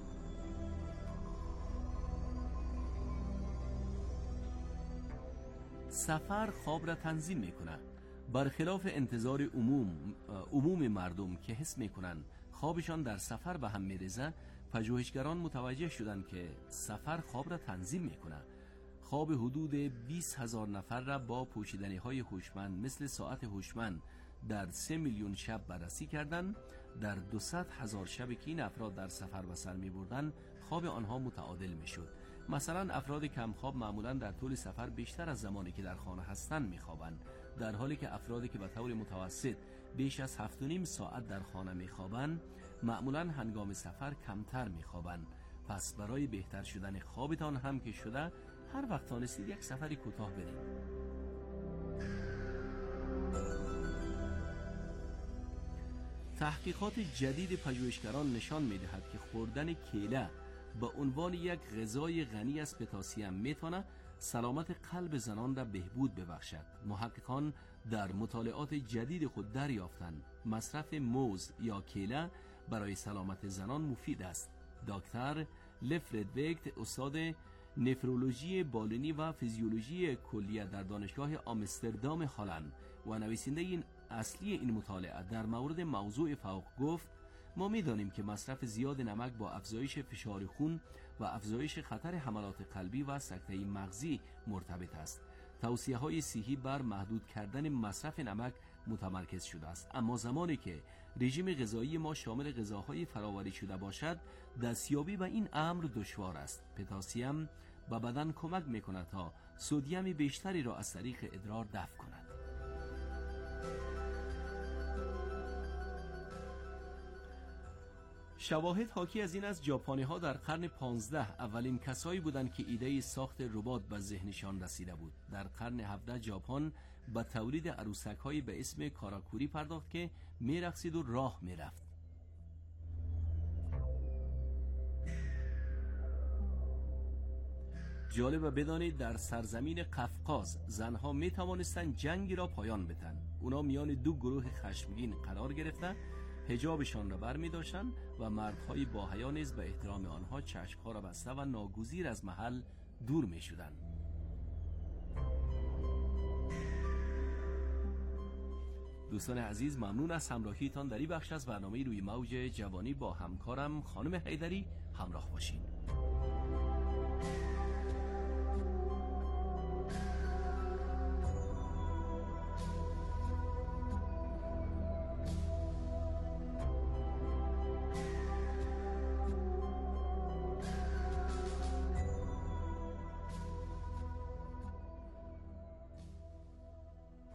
سفر خواب را تنظیم میکنه. برخلاف انتظار عموم عموم مردم که حس میکنن خوابشان در سفر به هم میریزه، پژوهشگران متوجه شدند که سفر خواب را تنظیم میکنه. خواب حدود بیست هزار نفر را با پوشیدنی های هوشمند مثل ساعت هوشمند در سه میلیون شب بررسی کردند. در دویست هزار شب که این افراد در سفر به سر می بردن، خواب آنها متعادل می شد. مثلا افراد کم خواب معمولا در طول سفر بیشتر از زمانی که در خانه هستند می خوابند، در حالی که افرادی که به طور متوسط بیش از هفت و نیم ساعت در خانه می خوابند معمولا هنگام سفر کمتر می خوابند. پس برای بهتر شدن خوابتان هم که شده، هر وقت تانستید یک سفری کوتاه برید. تحقیقات جدید پژوهشگران نشان می‌دهد که خوردن کیله به عنوان یک غذای غنی از پتاسیم میتونه سلامت قلب زنان را بهبود ببخشد. محققان در مطالعات جدید خود دریافتند مصرف موز یا کیله برای سلامت زنان مفید است. دکتر لفرد ویکت، استاد نفرولوژی بالینی و فیزیولوژی کلیه در دانشگاه آمستردام هلند و نویسنده این اصلی این مطالعه، در مورد موضوع فوق گفت: ما می‌دانیم که مصرف زیاد نمک با افزایش فشار خون و افزایش خطر حملات قلبی و سکته مغزی مرتبط است. توصیه‌های صحی بر محدود کردن مصرف نمک متمرکز شده است، اما زمانی که رژیم غذایی ما شامل غذاهای فراوری شده باشد، دستیابی به این امر دشوار است. پتاسیم به بدن کمک می‌کند تا سدیم بیشتری را از طریق ادرار دفع کند. شواهد حاکی از این از ژاپنی ها در قرن پانزده اولین کسایی بودند که ایده ساخت ربات به ذهنشان رسیده بود. در قرن هفدهم ژاپن به تولید عروسک هایی به اسم کاراکوری پرداخت که میرقصید و راه میرفت. جالب بدانید در سرزمین قفقاز زنها می توانستند جنگی را پایان بدهند. اونا میان دو گروه خشمگین قرار گرفتند، حجابشان را بر می داشتند و مردهای با حیا نیز به احترام آنها چشمها را بسته و ناگزیر از محل دور می شدند. دوستان عزیز، ممنون از همراهیتان در این بخش از برنامه روی موج جوانی. با همکارم خانم حیدری همراه باشید.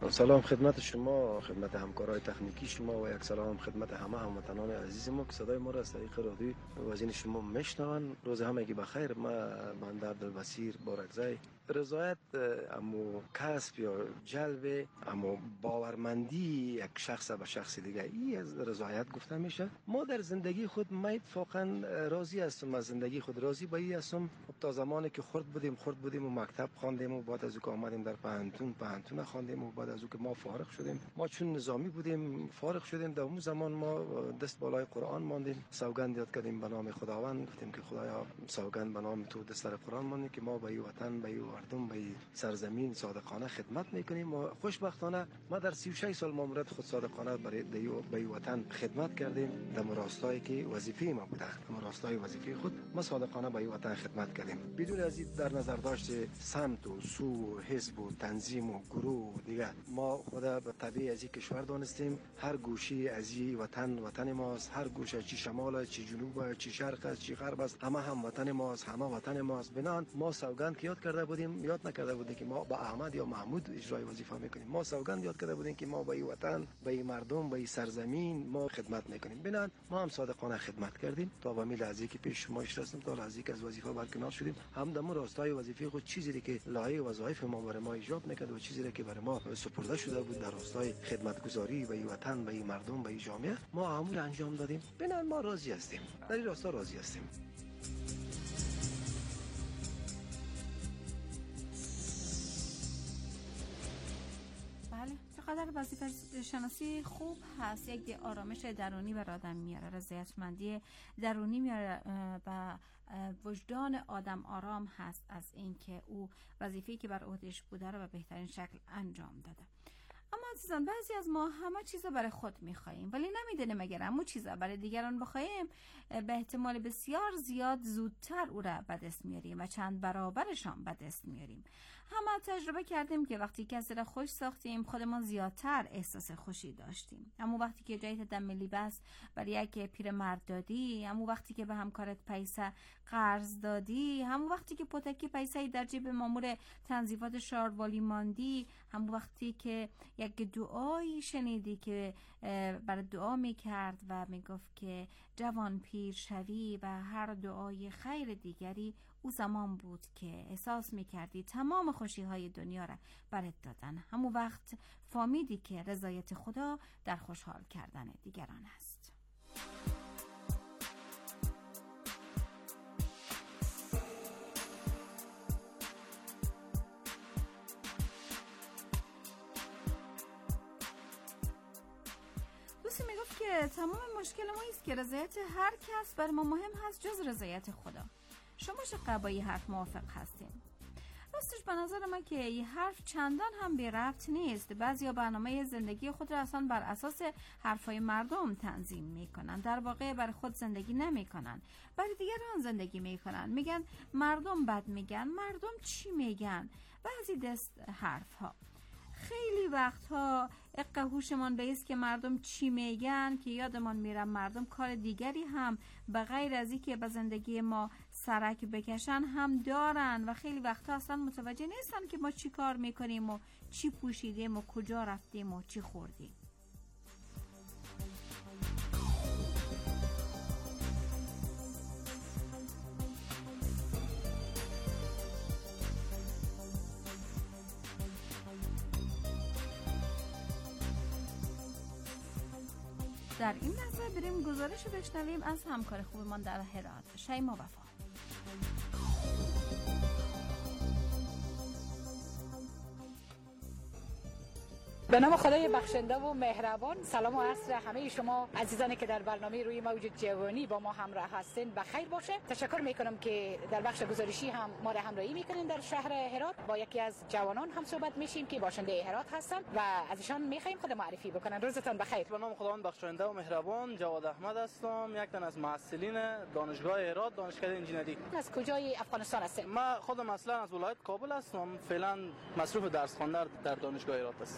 سلام خدمت شما، خدمت همکارای تکنیکی شما و یک سلام خدمت همه هموطنان عزیز ما که صدای ما را از طریق رادیو وزین شما میشنون. روز همگی بخیر. من بندر دلبصیر بارکزی. رضایت امو کسب یا جلب امو باورمندی یک شخص به شخص دیگه، این از رضایت گفته میشه. ما در زندگی خود ما اتفاقا راضی هستم از زندگی خود، راضی به این هستم تا زمانی که خرد بودیم خرد بودیم و مکتب خواندیم و بعد از که آمدیم در پهنتون پهنتون خواندیم و بعد از که ما فارغ شدیم. ما چون نظامی بودیم فارغ شدیم، در اون زمان ما دست بالای قرآن ماندیم، سوگند یاد کردیم به نام خداوند، گفتیم که خدایا سوگند به نام تو دست در قرآن ماندیم که ما به این وطن به این مردم به این سرزمین صادقانه خدمت میکنیم. و خوشبختانه ما در سی و شش سال ماموریت خود صادقانه برای به این وطن خدمت کردیم. در راستایی که وظیفه ما بوده، در راستای وظیفه خود ما صادقانه به این وطن خدمت کردیم بدون از این در نظر داشت سمت و سو حزب و تنظیم و گروه دیگه. ما خدا به طبیعی از این کشور دانستیم، هر گوشی از این وطن وطن ماست، هر گوشه چی شمال چی جنوب چی شرق است چی غرب است، همه هم وطن ماست، همه وطن ماست. بنان ما سوگند که یاد کرده بودیم، یاد نکرده بودیم که ما با احمد یا محمود اجرای وظیفه میکنیم. ما سوگند یاد کرده بودیم که ما به این وطن، به این مردم، به این سرزمین ما خدمت میکنیم. بنان ما هم صادقانه خدمت کردیم تا به میل از اینکه پیش شما رسیدیم، تا از اینکه از وظیفه برکنار شدیم. هم در راستای وظیفه خود چیزی که لایحه وظایف ما برای ما ایجاب میکرد و چیزی که برای ما سپرده شده بود در راستای خدمتگزاری به این وطن، به این مردم، به این جامعه، ما عمل انجام دادیم. بنان ما راضی هستیم، در این راستا راضی هستیم. بله، چقدر وظیفه شناسی خوب هست، یک آرامش درونی بر آدم میاره، رضایتمندی درونی میاره و وجدان آدم آرام هست از اینکه او وظیفه‌ای که بر عهده‌اش بوده رو به بهترین شکل انجام داده. اما عزیزان، بعضی از ما همه چیزا برای خود میخواهیم ولی نمیدونیم اگر همون چیزا برای دیگران بخواهیم به احتمال بسیار زیاد زودتر او را به دست میاریم و چند برابرشان به دست میاریم. همه تجربه کردیم که وقتی کسی را خوش ساختیم خودمان زیادتر احساس خوشی داشتیم. اما وقتی که جایت دم لباس برای یک پیرمرد دادی، اما وقتی که به همکارت پیسه قرض دادی، همون وقتی که پتکی پیسه در جیب مامور تنظیفات شاروالی ماندی، همون وقتی که یک دعایی شنیدی که برای دعا میکرد و میگفت که جوان پیر شوی و هر دعای خیر دیگری، او زمان بود که احساس میکردی تمام خوشی های دنیا را برات دادن. همون وقت فهمیدی که رضایت خدا در خوشحال کردن دیگران است. دوستی میگفت که تمام مشکل ما ایست که رضایت هر کس بر ما مهم هست جز رضایت خدا. شما چقدر با این حرف موافق هستین؟ راستش به نظر من که این حرف چندان هم بی ربط نیست. بعضیا برنامه زندگی خود را اصلا بر اساس حرفای مردم تنظیم میکنن، در واقع بر خود زندگی نمیکنن، برای دیگران زندگی میکنن. میگن مردم بد میگن، مردم چی میگن، بعضی دست حرف ها. خیلی وقتها اقهوشمان به ایست که مردم چی میگن که یادمان میرم مردم کار دیگری هم به غیر از این که به زندگی ما سرک بکشن هم دارن و خیلی وقتها اصلا متوجه نیستن که ما چی کار میکنیم و چی پوشیدیم و کجا رفتیم و چی خوردیم. در این لحظه بریم گزارش بشنویم از همکار خوبمان در هرات، شیما وفا. به نام خدای بخشنده و مهربان، سلام و عصر همه شما عزیزانی که در برنامه روی موج جوانی با ما همراه هستین بخیر باشه. تشکر میکنم که در بخش گزارشی هم ما را همراهی میکنین. در شهر هرات با یکی از جوانان هم صحبت میشیم که باشنده هرات هستن و از ایشان میخوایم خود معرفی بکنن. روزتون بخیر. به نام خداوند بخشنده و مهربان، جواد احمد هستم، یک تن از محصلین دانشگاه هرات، دانشکده انجینری. از کجای افغانستان هستین؟ من خودم اصلا از ولایت کابل هستم، فعلا مصروف درس خواندن در دانشگاه هرات هستم. فامیل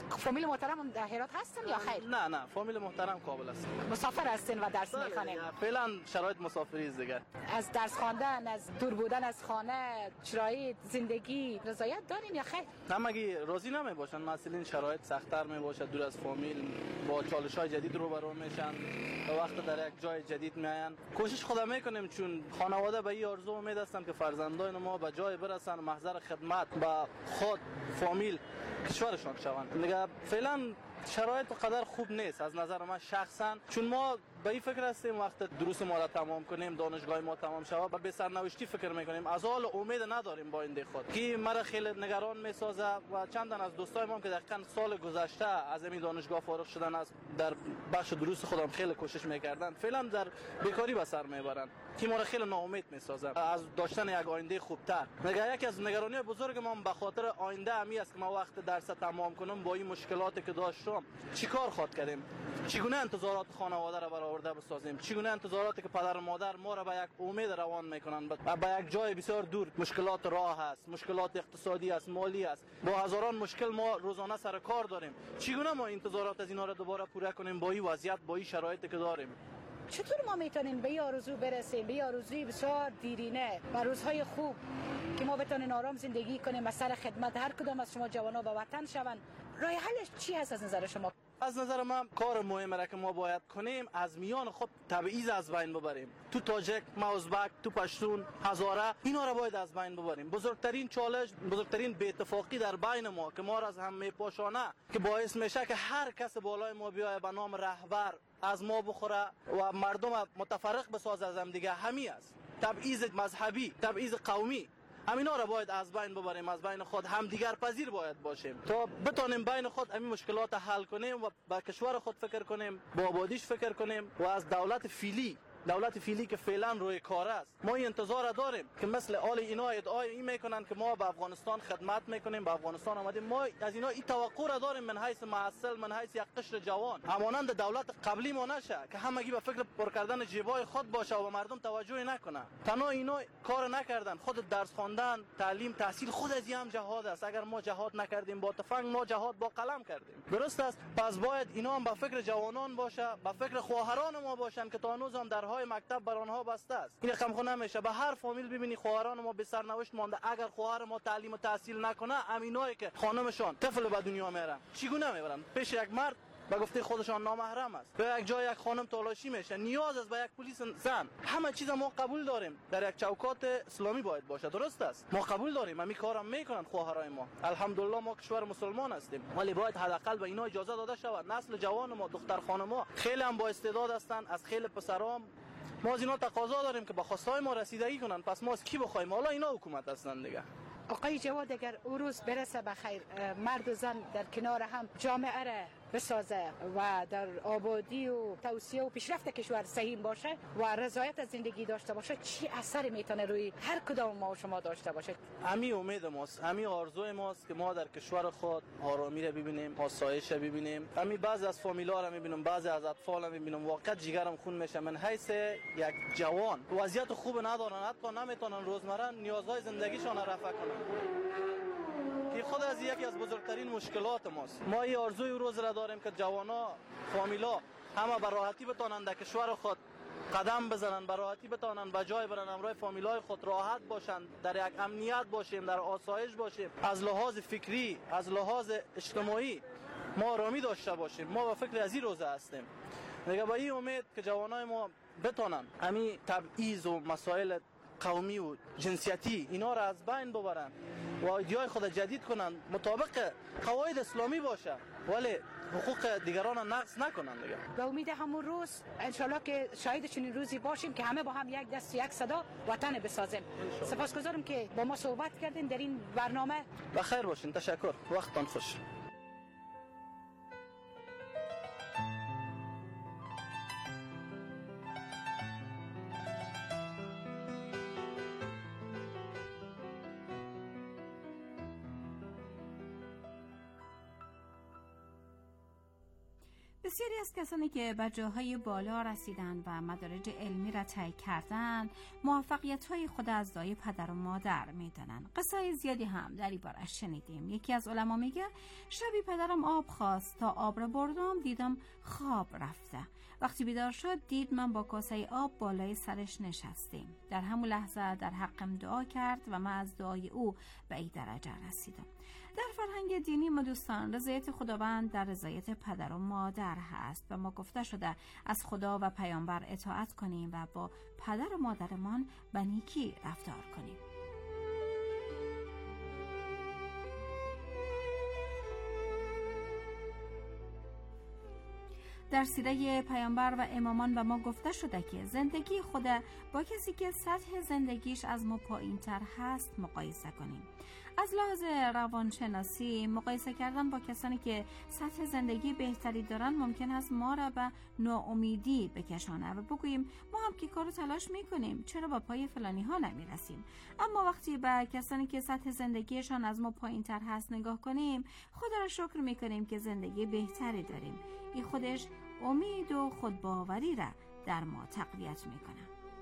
فامیل محترم هم در هرات هستن یا خیر؟ نه نه فامیل محترم کابل هستن. مسافر هستین و درس میخوانین؟ فعلا شرایط مسافری است دیگه. از درس خواندن، از دور بودن از خانه، شرایط زندگی رضایت دارین یا خیر؟ همگی راضی نمی باشن. مسئولین شرایط سخت‌تر می باشه، دور از فامیل با چالش‌های جدید روبرو میشن و وقت در یک جای جدید میاین. کوشش خود میکنیم چون خانواده به این آرزو امید هستن که فرزندان ما به جای برسن محضر خدمت با خود فامیل کشورشان شوند. دیگه فعلا شرایط قدر خوب نیست از نظر من شخصا، چون ما به این فکر هستیم وقت دروس ما را تمام کنیم، دانشگاه ما تمام شود و به سرنوشتی فکر میکنیم. از حال امید نداریم با این خود که مرا خیلی نگران میسازه و چندن از دوستای ما که دقیقاً سال گذشته از این دانشگاه فارغ شدن از در بخش دروس خودم خیلی کوشش میکردن، فعلا در بیکاری به سر میبرن که ما را خیلی ناامید میسازه از داشتن یک آینده خوبتر. نگاه یکی از نگرانی بزرگ ما به خاطر آینده امی است که ما وقت درس تمام کنم با این مشکلاتی که داشتم چیکار خواهد کردیم، چگونه انتظارات خانواده را برآورده بسازیم، چگونه انتظاراتی که پدر و مادر ما را به یک امید روان میکنن و به یک جای بسیار دور. مشکلات راه است، مشکلات اقتصادی است، مالی است، با هزاران مشکل ما روزانه سر کار داریم. چگونه ما انتظارات از اینا را دوباره پوره کنیم با این وضعیت، با این شرایطی که داریم؟ چطور ما میتونیم به این آرزو برسیم، به این آرزوی بسیار دیرینه و روزهای خوب که ما بتونیم آرام زندگی کنیم، از سر خدمت هر کدام از شما جوانا به وطن شوند؟ راه حلش چی هست از نظر شما؟ از نظر من کار مهمی را که ما باید کنیم از میان خود تبعیض از بین ببریم. تو تاجک، ما ازبک، تو پشتون، هزاره، اینا را باید از بین ببریم. بزرگترین چالش، بزرگترین بی‌اتفاقی در بین ما که ما را از هم میپاشانه که باعث میشه که هر کس بالای ما بیایه به نام رهبر از ما بخوره و مردم متفرق بسازه از هم دیگه، همی است. تبعیض مذهبی، تبعیض قومی، همینا را باید از بین ببریم. از بین خود هم دیگر پذیر باید باشیم تا بتونیم بین خود همین مشکلات حل کنیم و به کشور خود فکر کنیم، با آبادیش فکر کنیم و از دولت فعلی دولت فعلی که فعلا روی کار است ما این انتظار داریم که مثل آل اینا ادعای این میکنن که ما به افغانستان خدمت میکنیم، به افغانستان آمدیم. ما از اینا این توقع را داریم من حیث محصل، من حیث یک قشر جوان، همانند دولت قبلی ما نشه که همگی به فکر پر کردن جیبای خود باشه و به مردم توجهی نکنه. تنها اینا کار نکردن، خود درس خواندن، تعلیم، تحصیل خود از هم جهاد است. اگر ما جهاد نکردیم با تفنگ، ما جهاد با قلم کردیم. درست است. پس باید اینا هم به فکر جوانان باشه، به فکر خواهران ما باشن که تا هنوز هم درهای مکتب بر آنها بسته است. این رقم خود نمیشه. به هر فامیل ببینی خواهران ما به سرنوشت مانده. اگر خواهر ما تعلیم و تحصیل نکنه، امینایی که خانمشان طفل به دنیا میارن چگونه میبرن؟ پیش یک مرد به گفته خودشان نامحرم است. به یک جای یک خانم تالاشی میشه، نیاز است به یک پلیس زن. همه چیز ما قبول داریم، در یک چوکات اسلامی باید باشه. درست است، ما قبول داریم، همین کارم میکنن خواهرای ما. الحمدلله ما کشور مسلمان هستیم، ولی باید حداقل به اینا اجازه داده شود. نسل جوان ما، دختر خانما خیلی هم با استعداد هستند. از خیلی پسرام ما از اینا تقاضا داریم که به خواستهای ما رسیدگی کنن. پس ما از کی بخوایم؟ حالا اینا حکومت هستند دیگه. آقای جواد، اگر او روز برسه بخیر مرد و زن در کنار هم جامعه را بسازه و در آبادی و توسعه و پیشرفت کشور سهیم باشه و رضایت از زندگی داشته باشه، چی اثری میتونه روی هر کدام ما و شما داشته باشه؟ همین امید ماست، همین آرزوی ماست که ما در کشور خود آرامی را ببینیم، آسایش را ببینیم. همین بعضی از فامیلا را میبینم، بعضی از اطفال را میبینم، واقعا جیگرم خون میشه. من حیث یک جوان وضعیت خوب ندارن، حتی نمیتونن روزمره نیازهای زندگیشان را رفع کنن. خود از یکی از بزرگترین مشکلات ماست. ما این آرزوی روز را داریم که جوانا، فامیلا همه به راحتی بتونن در کشور خود قدم بزنن، به راحتی بتونن به جای برن، همراه فامیلای خود راحت باشن، در یک امنیت باشیم، در آسایش باشیم. از لحاظ فکری، از لحاظ اجتماعی ما آرامی داشته باشیم. ما به فکر از این روزه هستیم. دیگه با این امید که جوانای ما بتونن همین تبعیض و مسائل قومی و جنسیتی اینا را از بین ببرن و ایدئای خود جدید کنن، مطابق قواعد اسلامی باشه، ولی حقوق دیگران نقض نکنن دیگه. به امید همون روز انشالله که شاهد چنین روزی باشیم که همه با هم یک دست و یک صدا وطن بسازیم. سپاسگزارم که با ما صحبت کردین در این برنامه. بخیر باشین. تشکر. وقتتان خوش. بسیاری از کسانی که به جاهای بالا رسیدند و مدارج علمی را طی کردند موفقیت‌های خود از دعای پدر و مادر می‌دانند. قصه‌های زیادی هم در این باره شنیدیم. یکی از علما میگه شبی پدرم آب خواست، تا آب را بردم دیدم خواب رفته. وقتی بیدار شد دید من با کاسه آب بالای سرش نشستیم. در همون لحظه در حقم دعا کرد و من از دعای او به این درجه رسیدم. در فرهنگ دینی ما دوستان رضایت خداوند در رضایت پدر و مادر هست و ما گفته شده از خدا و پیامبر اطاعت کنیم و با پدر و مادرمان به نیکی رفتار کنیم. در سیره پیامبر و امامان به ما گفته شده که زندگی خود با کسی که سطح زندگیش از ما پایین‌تر هست مقایسه کنیم. از لحاظ روانشناسی مقایسه کردن با کسانی که سطح زندگی بهتری دارن ممکن است ما را به ناامیدی بکشانه و بگوییم ما هم که کارو تلاش میکنیم چرا با پای فلانی ها نمیرسیم. اما وقتی به کسانی که سطح زندگیشان از ما پایین‌تر هست نگاه کنیم خدا را شکر میکنیم که زندگی بهتری داریم. این خودش امید و خودباوری را در ما تقویت میکنه.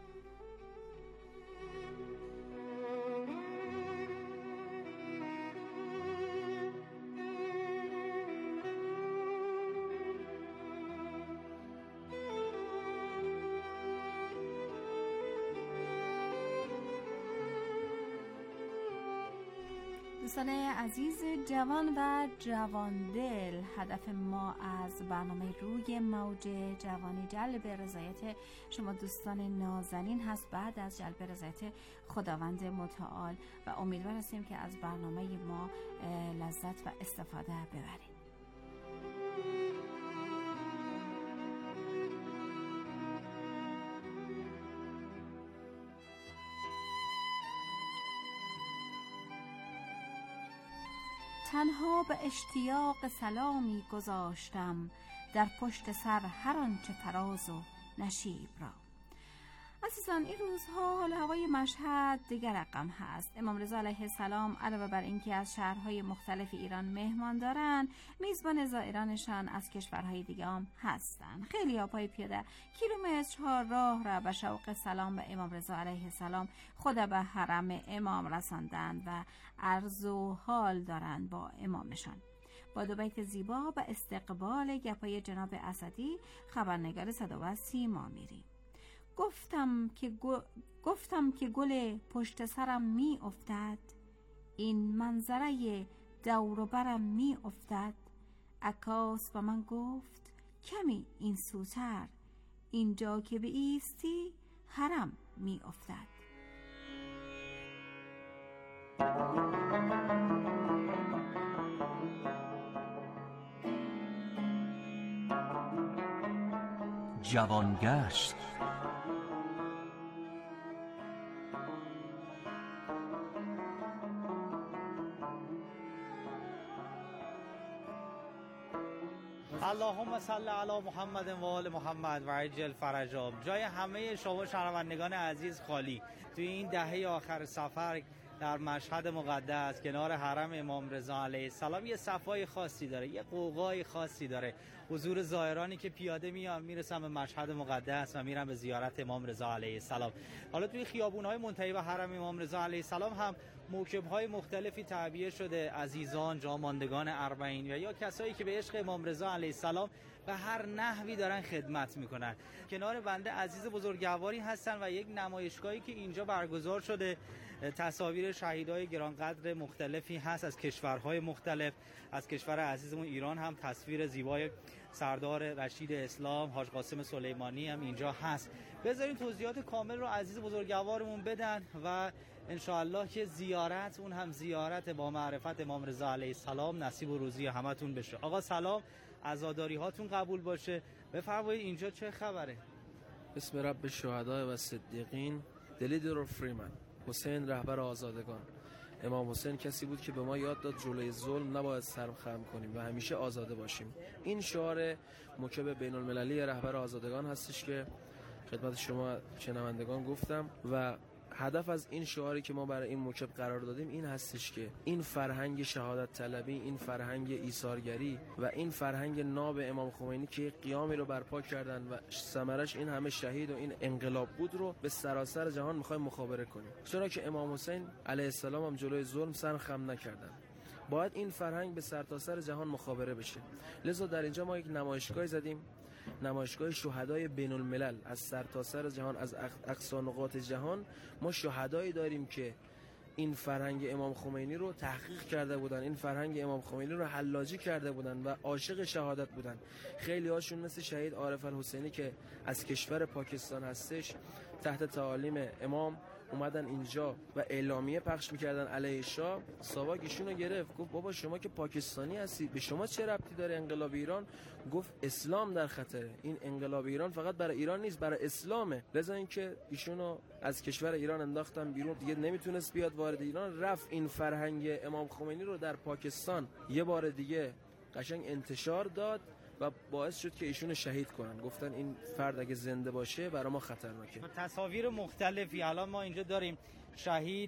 دوستان عزیز جوان و جواندل، هدف ما از برنامه روی موج جوانی جلب رضایت شما دوستان نازنین هست بعد از جلب رضایت خداوند متعال و امیدوار هستیم که از برنامه ما لذت و استفاده ببرید. تنها به اشتیاق سلامی گذاشتم در پشت سر هر آنچه فراز و نشیب را. عزیزان این روزها حال هوای مشهد دیگر رقم هست. امام رضا علیه السلام علاوه بر اینکه از شهرهای مختلف ایران مهمان دارن میزبان زائرانشان از کشورهای دیگه هم هستن. خیلی ها پای پیاده کیلومترها راه را به شوق سلام به امام رضا علیه السلام خود به حرم امام رساندند و عرض و حال دارند با امامشان. با دو بیت زیبا به استقبال گپای جناب اسدی خبرنگار صدا و سیما میریم. گفتم که گل... گفتم که گل پشت سرم می افتد، این منظره دور و برم می افتد. عکاس با من گفت کمی این سوتر، اینجا که به ایستی حرم می افتد. جوانگشت. اللهم صل علی محمد و آل محمد و عجل فرجهم. جای همه شما شنوندگان عزیز خالی. توی این دهه آخر سفر در مشهد مقدس کنار حرم امام رضا علیه السلام یه صفای خاصی داره، یه قوقای خاصی داره. حضور زائرانی که پیاده میان میرسن به مشهد مقدس و میرن به زیارت امام رضا علیه السلام. حالا توی خیابون‌های منتهی به حرم امام رضا علیه السلام هم موکب‌های مختلفی تعبیه شده. عزیزان، جاماندگان اربعین و یا کسایی که به عشق امام رضا علیه السلام به هر نحوی دارن خدمت میکنن. کنار بنده عزیز بزرگواری هستن و یک نمایشگاهی که اینجا برگزار شده تصاویر شهیدای گرانقدر مختلفی هست از کشورهای مختلف. از کشور عزیزمون ایران هم تصویر زیبای سردار رشید اسلام حاج قاسم سلیمانی هم اینجا هست. بذارین توضیحات کامل رو عزیز بزرگوارمون بدن و انشاءالله که زیارت اون هم زیارت با معرفت امام رضا علیه السلام نصیب و روزی همتون بشه. آقا سلام، عزاداری هاتون قبول باشه. بفرمایید اینجا چه خبره؟ بسم رب الشهداء و صدیقین. دلیدر فریمن، حسین رهبر آزادگان. امام حسین کسی بود که به ما یاد داد جلوی ظلم نباید سر خم کنیم و همیشه آزاده باشیم. این شعار موکب بین المللی رهبر آزادگان هستش که خدمت شما شنوندگان گفتم و هدف از این شعاری که ما برای این موکب قرار دادیم این هستش که این فرهنگ شهادت طلبی، این فرهنگ ایثارگری و این فرهنگ ناب امام خمینی که قیامی رو برپا کردن و ثمرش این همه شهید و این انقلاب بود رو به سراسر جهان می‌خوایم مخابره کنیم. چرا که امام حسین علیه السلام هم جلوی ظلم سر خم نکردن. باید این فرهنگ به سرتاسر جهان مخابره بشه. لذا در اینجا ما یک نمایشگاه زدیم، نمایشگاه شهدای بین الملل از سرتاسر جهان، از اقصا نقاط جهان. ما شهدایی داریم که این فرهنگ امام خمینی رو تحقیق کرده بودن، این فرهنگ امام خمینی رو حلاجی کرده بودن و عاشق شهادت بودن. خیلی هاشون مثل شهید عارف الحسینی که از کشور پاکستان هستش، تحت تعالیم امام اومدن اینجا و اعلامیه پخش میکردن علیه شاه. ساواک ایشونو گرفت، گفت بابا شما که پاکستانی هستی، به شما چه ربطی داره انقلاب ایران؟ گفت اسلام در خطره، این انقلاب ایران فقط برای ایران نیست، برای اسلامه. لذا اینکه ایشونو از کشور ایران انداختن بیرون، دیگه نمیتونست بیاد وارد ایران، رفت این فرهنگ امام خمینی رو در پاکستان یه بار دیگه قشنگ انتشار داد و باعث شد که ایشون شهید کنن. گفتن این فرد اگه زنده باشه برای ما خطرناکه. تصاویر مختلفی الان ما اینجا داریم. شهید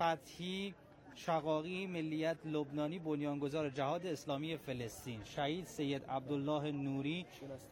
فتحی شقاقی، ملیت لبنانی، بنیانگذار جهاد اسلامی فلسطین. شهید سید عبدالله نوری،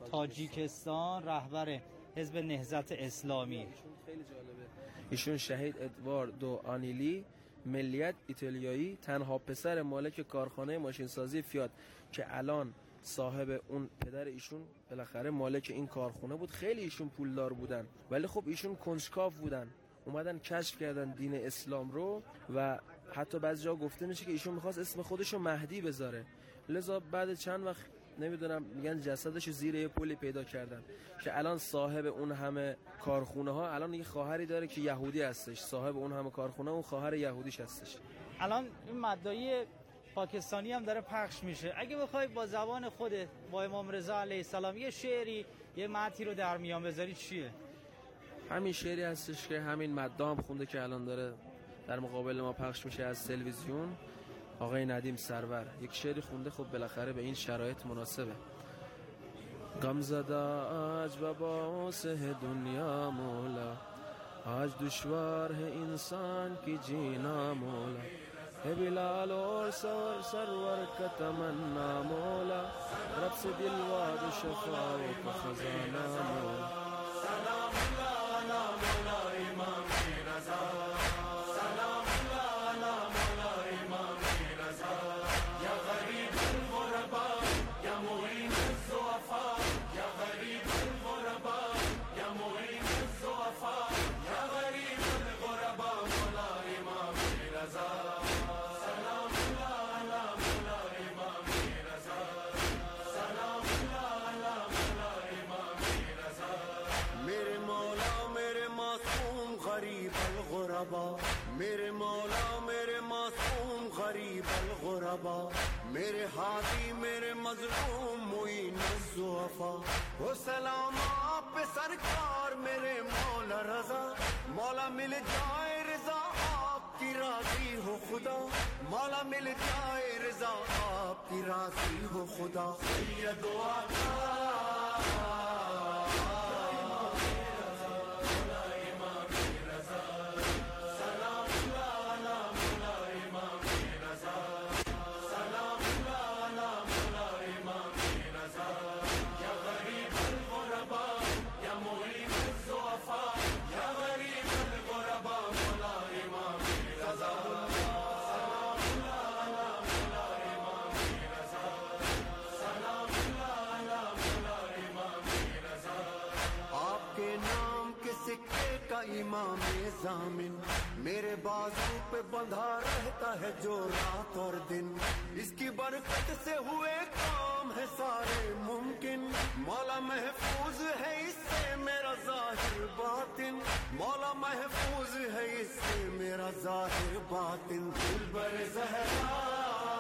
تاجیکستان، رهبر حزب نهضت اسلامی. خیلی جالبه، ایشون شهید ادواردو آنیلی، ملیت ایتالیایی، تنها پسر مالک کارخانه ماشینسازی فیات که الان صاحب اون پدر ایشون بالاخره مالک این کارخونه بود. خیلی ایشون پولدار بودن ولی خب ایشون کنجکاو بودن، اومدن کشف کردن دین اسلام رو و حتی بعضی جا گفته میشه که ایشون میخواست اسم خودشو مهدی بذاره. لذا بعد چند وقت نمیدونم میگن جسدشو زیر یه پلی پیدا کردن که الان صاحب اون همه کارخونه ها الان یه خواهری داره که یهودی هستش، صاحب اون همه کارخونه اون خواهر یهودیش هستش. الان این مدعی پاکستانی هم داره پخش میشه. اگه بخوای با زبان خودت با امام رضا علیه السلام یه شعری، یه متنی رو در میان بذاری چیه؟ همین شعری هستش که همین مدعا هم خونده که الان داره در مقابل ما پخش میشه از تلویزیون. آقای ندیم سرور یک شعری خونده، خب بالاخره به این شرایط مناسبه. غم زده آج و باسه دنیا مولا، آج دشوار ہے انسان کی جینا مولا، ہے بلال اور سور سرور کا تمنا مولا، رب سے دل واد شفا کا خزانہ مولا. سلام اللہ علی مولا امام رضا، سلام اللہ علی مولا امام رضا، یا غریب الغرباء یا معین الضعفاء، یا غریب الغرباء یا معین الضعفاء، یا غریب الغرباء مولا امام رضا. میرے مولا میرے معصوم غریب الغربا، میرے ہادی میرے مظلوم معین الضعفاء. وہ سلام آپ پہ سرکار میرے مولا رضا، مولا مل جائے رضا آپ کی راضی ہو خدا، مولا مل جائے رضا آپ کی راضی ہو خدا. سید و آقا امام ضامن میرے بازو پہ بندھا رہتا ہے جو رات اور دن، اس کی برکت سے ہوئے کام ہے سارے ممکن. مولا محفوظ ہے اس سے میرا ظاہر باطن، مولا محفوظ ہے اس سے میرا ظاہر باطن. دلبر زہرا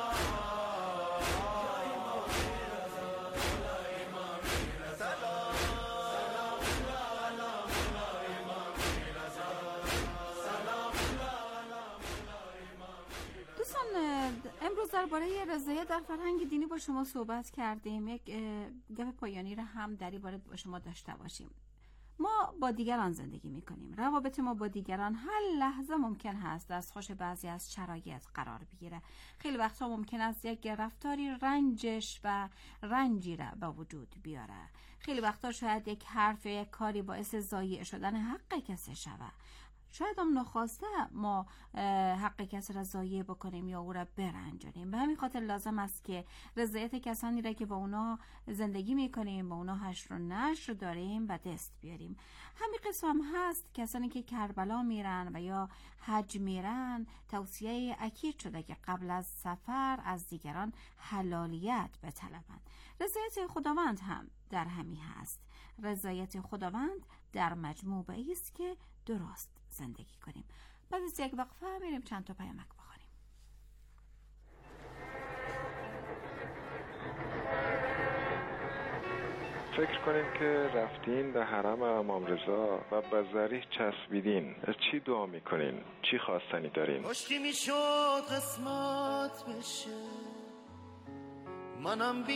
امروز درباره رضایت در فرهنگ دینی با شما صحبت کردیم. یک گپ پایانی را هم در این باره با شما داشته باشیم. ما با دیگران زندگی میکنیم. روابط ما با دیگران هر لحظه ممکن هست دستخوش بعضی از شرایط قرار بگیره. خیلی وقتا ممکن است یک رفتاری رنجش و رنجی را به وجود بیاره. خیلی وقتا شاید یک حرف یا یک کاری باعث ضایع شدن حق کسی شود. شاید هم نخواسته ما حق کسی را ضایع بکنیم یا او را برنجانیم. به همین خاطر لازم است که رضایت کسانی را که با اونا زندگی میکنیم، با اونا حشر و نشر داریم به دست بیاریم. همین قصه هم هست کسانی که کربلا میرن و یا حج میرن توصیه اکید شده که قبل از سفر از دیگران حلالیت بطلبند. رضایت خداوند هم در همین هست. رضایت خداوند در مجموع است که درست زندگی کنیم. بعد از یک وقفه میریم چند تا پیامک بخونیم. فکر کنیم که رفتین به حرم امام رضا و به ذریح چسبیدین، چی دعا میکنین؟ چی خواستنی دارین؟ مشکی میشد قسمت بشه منم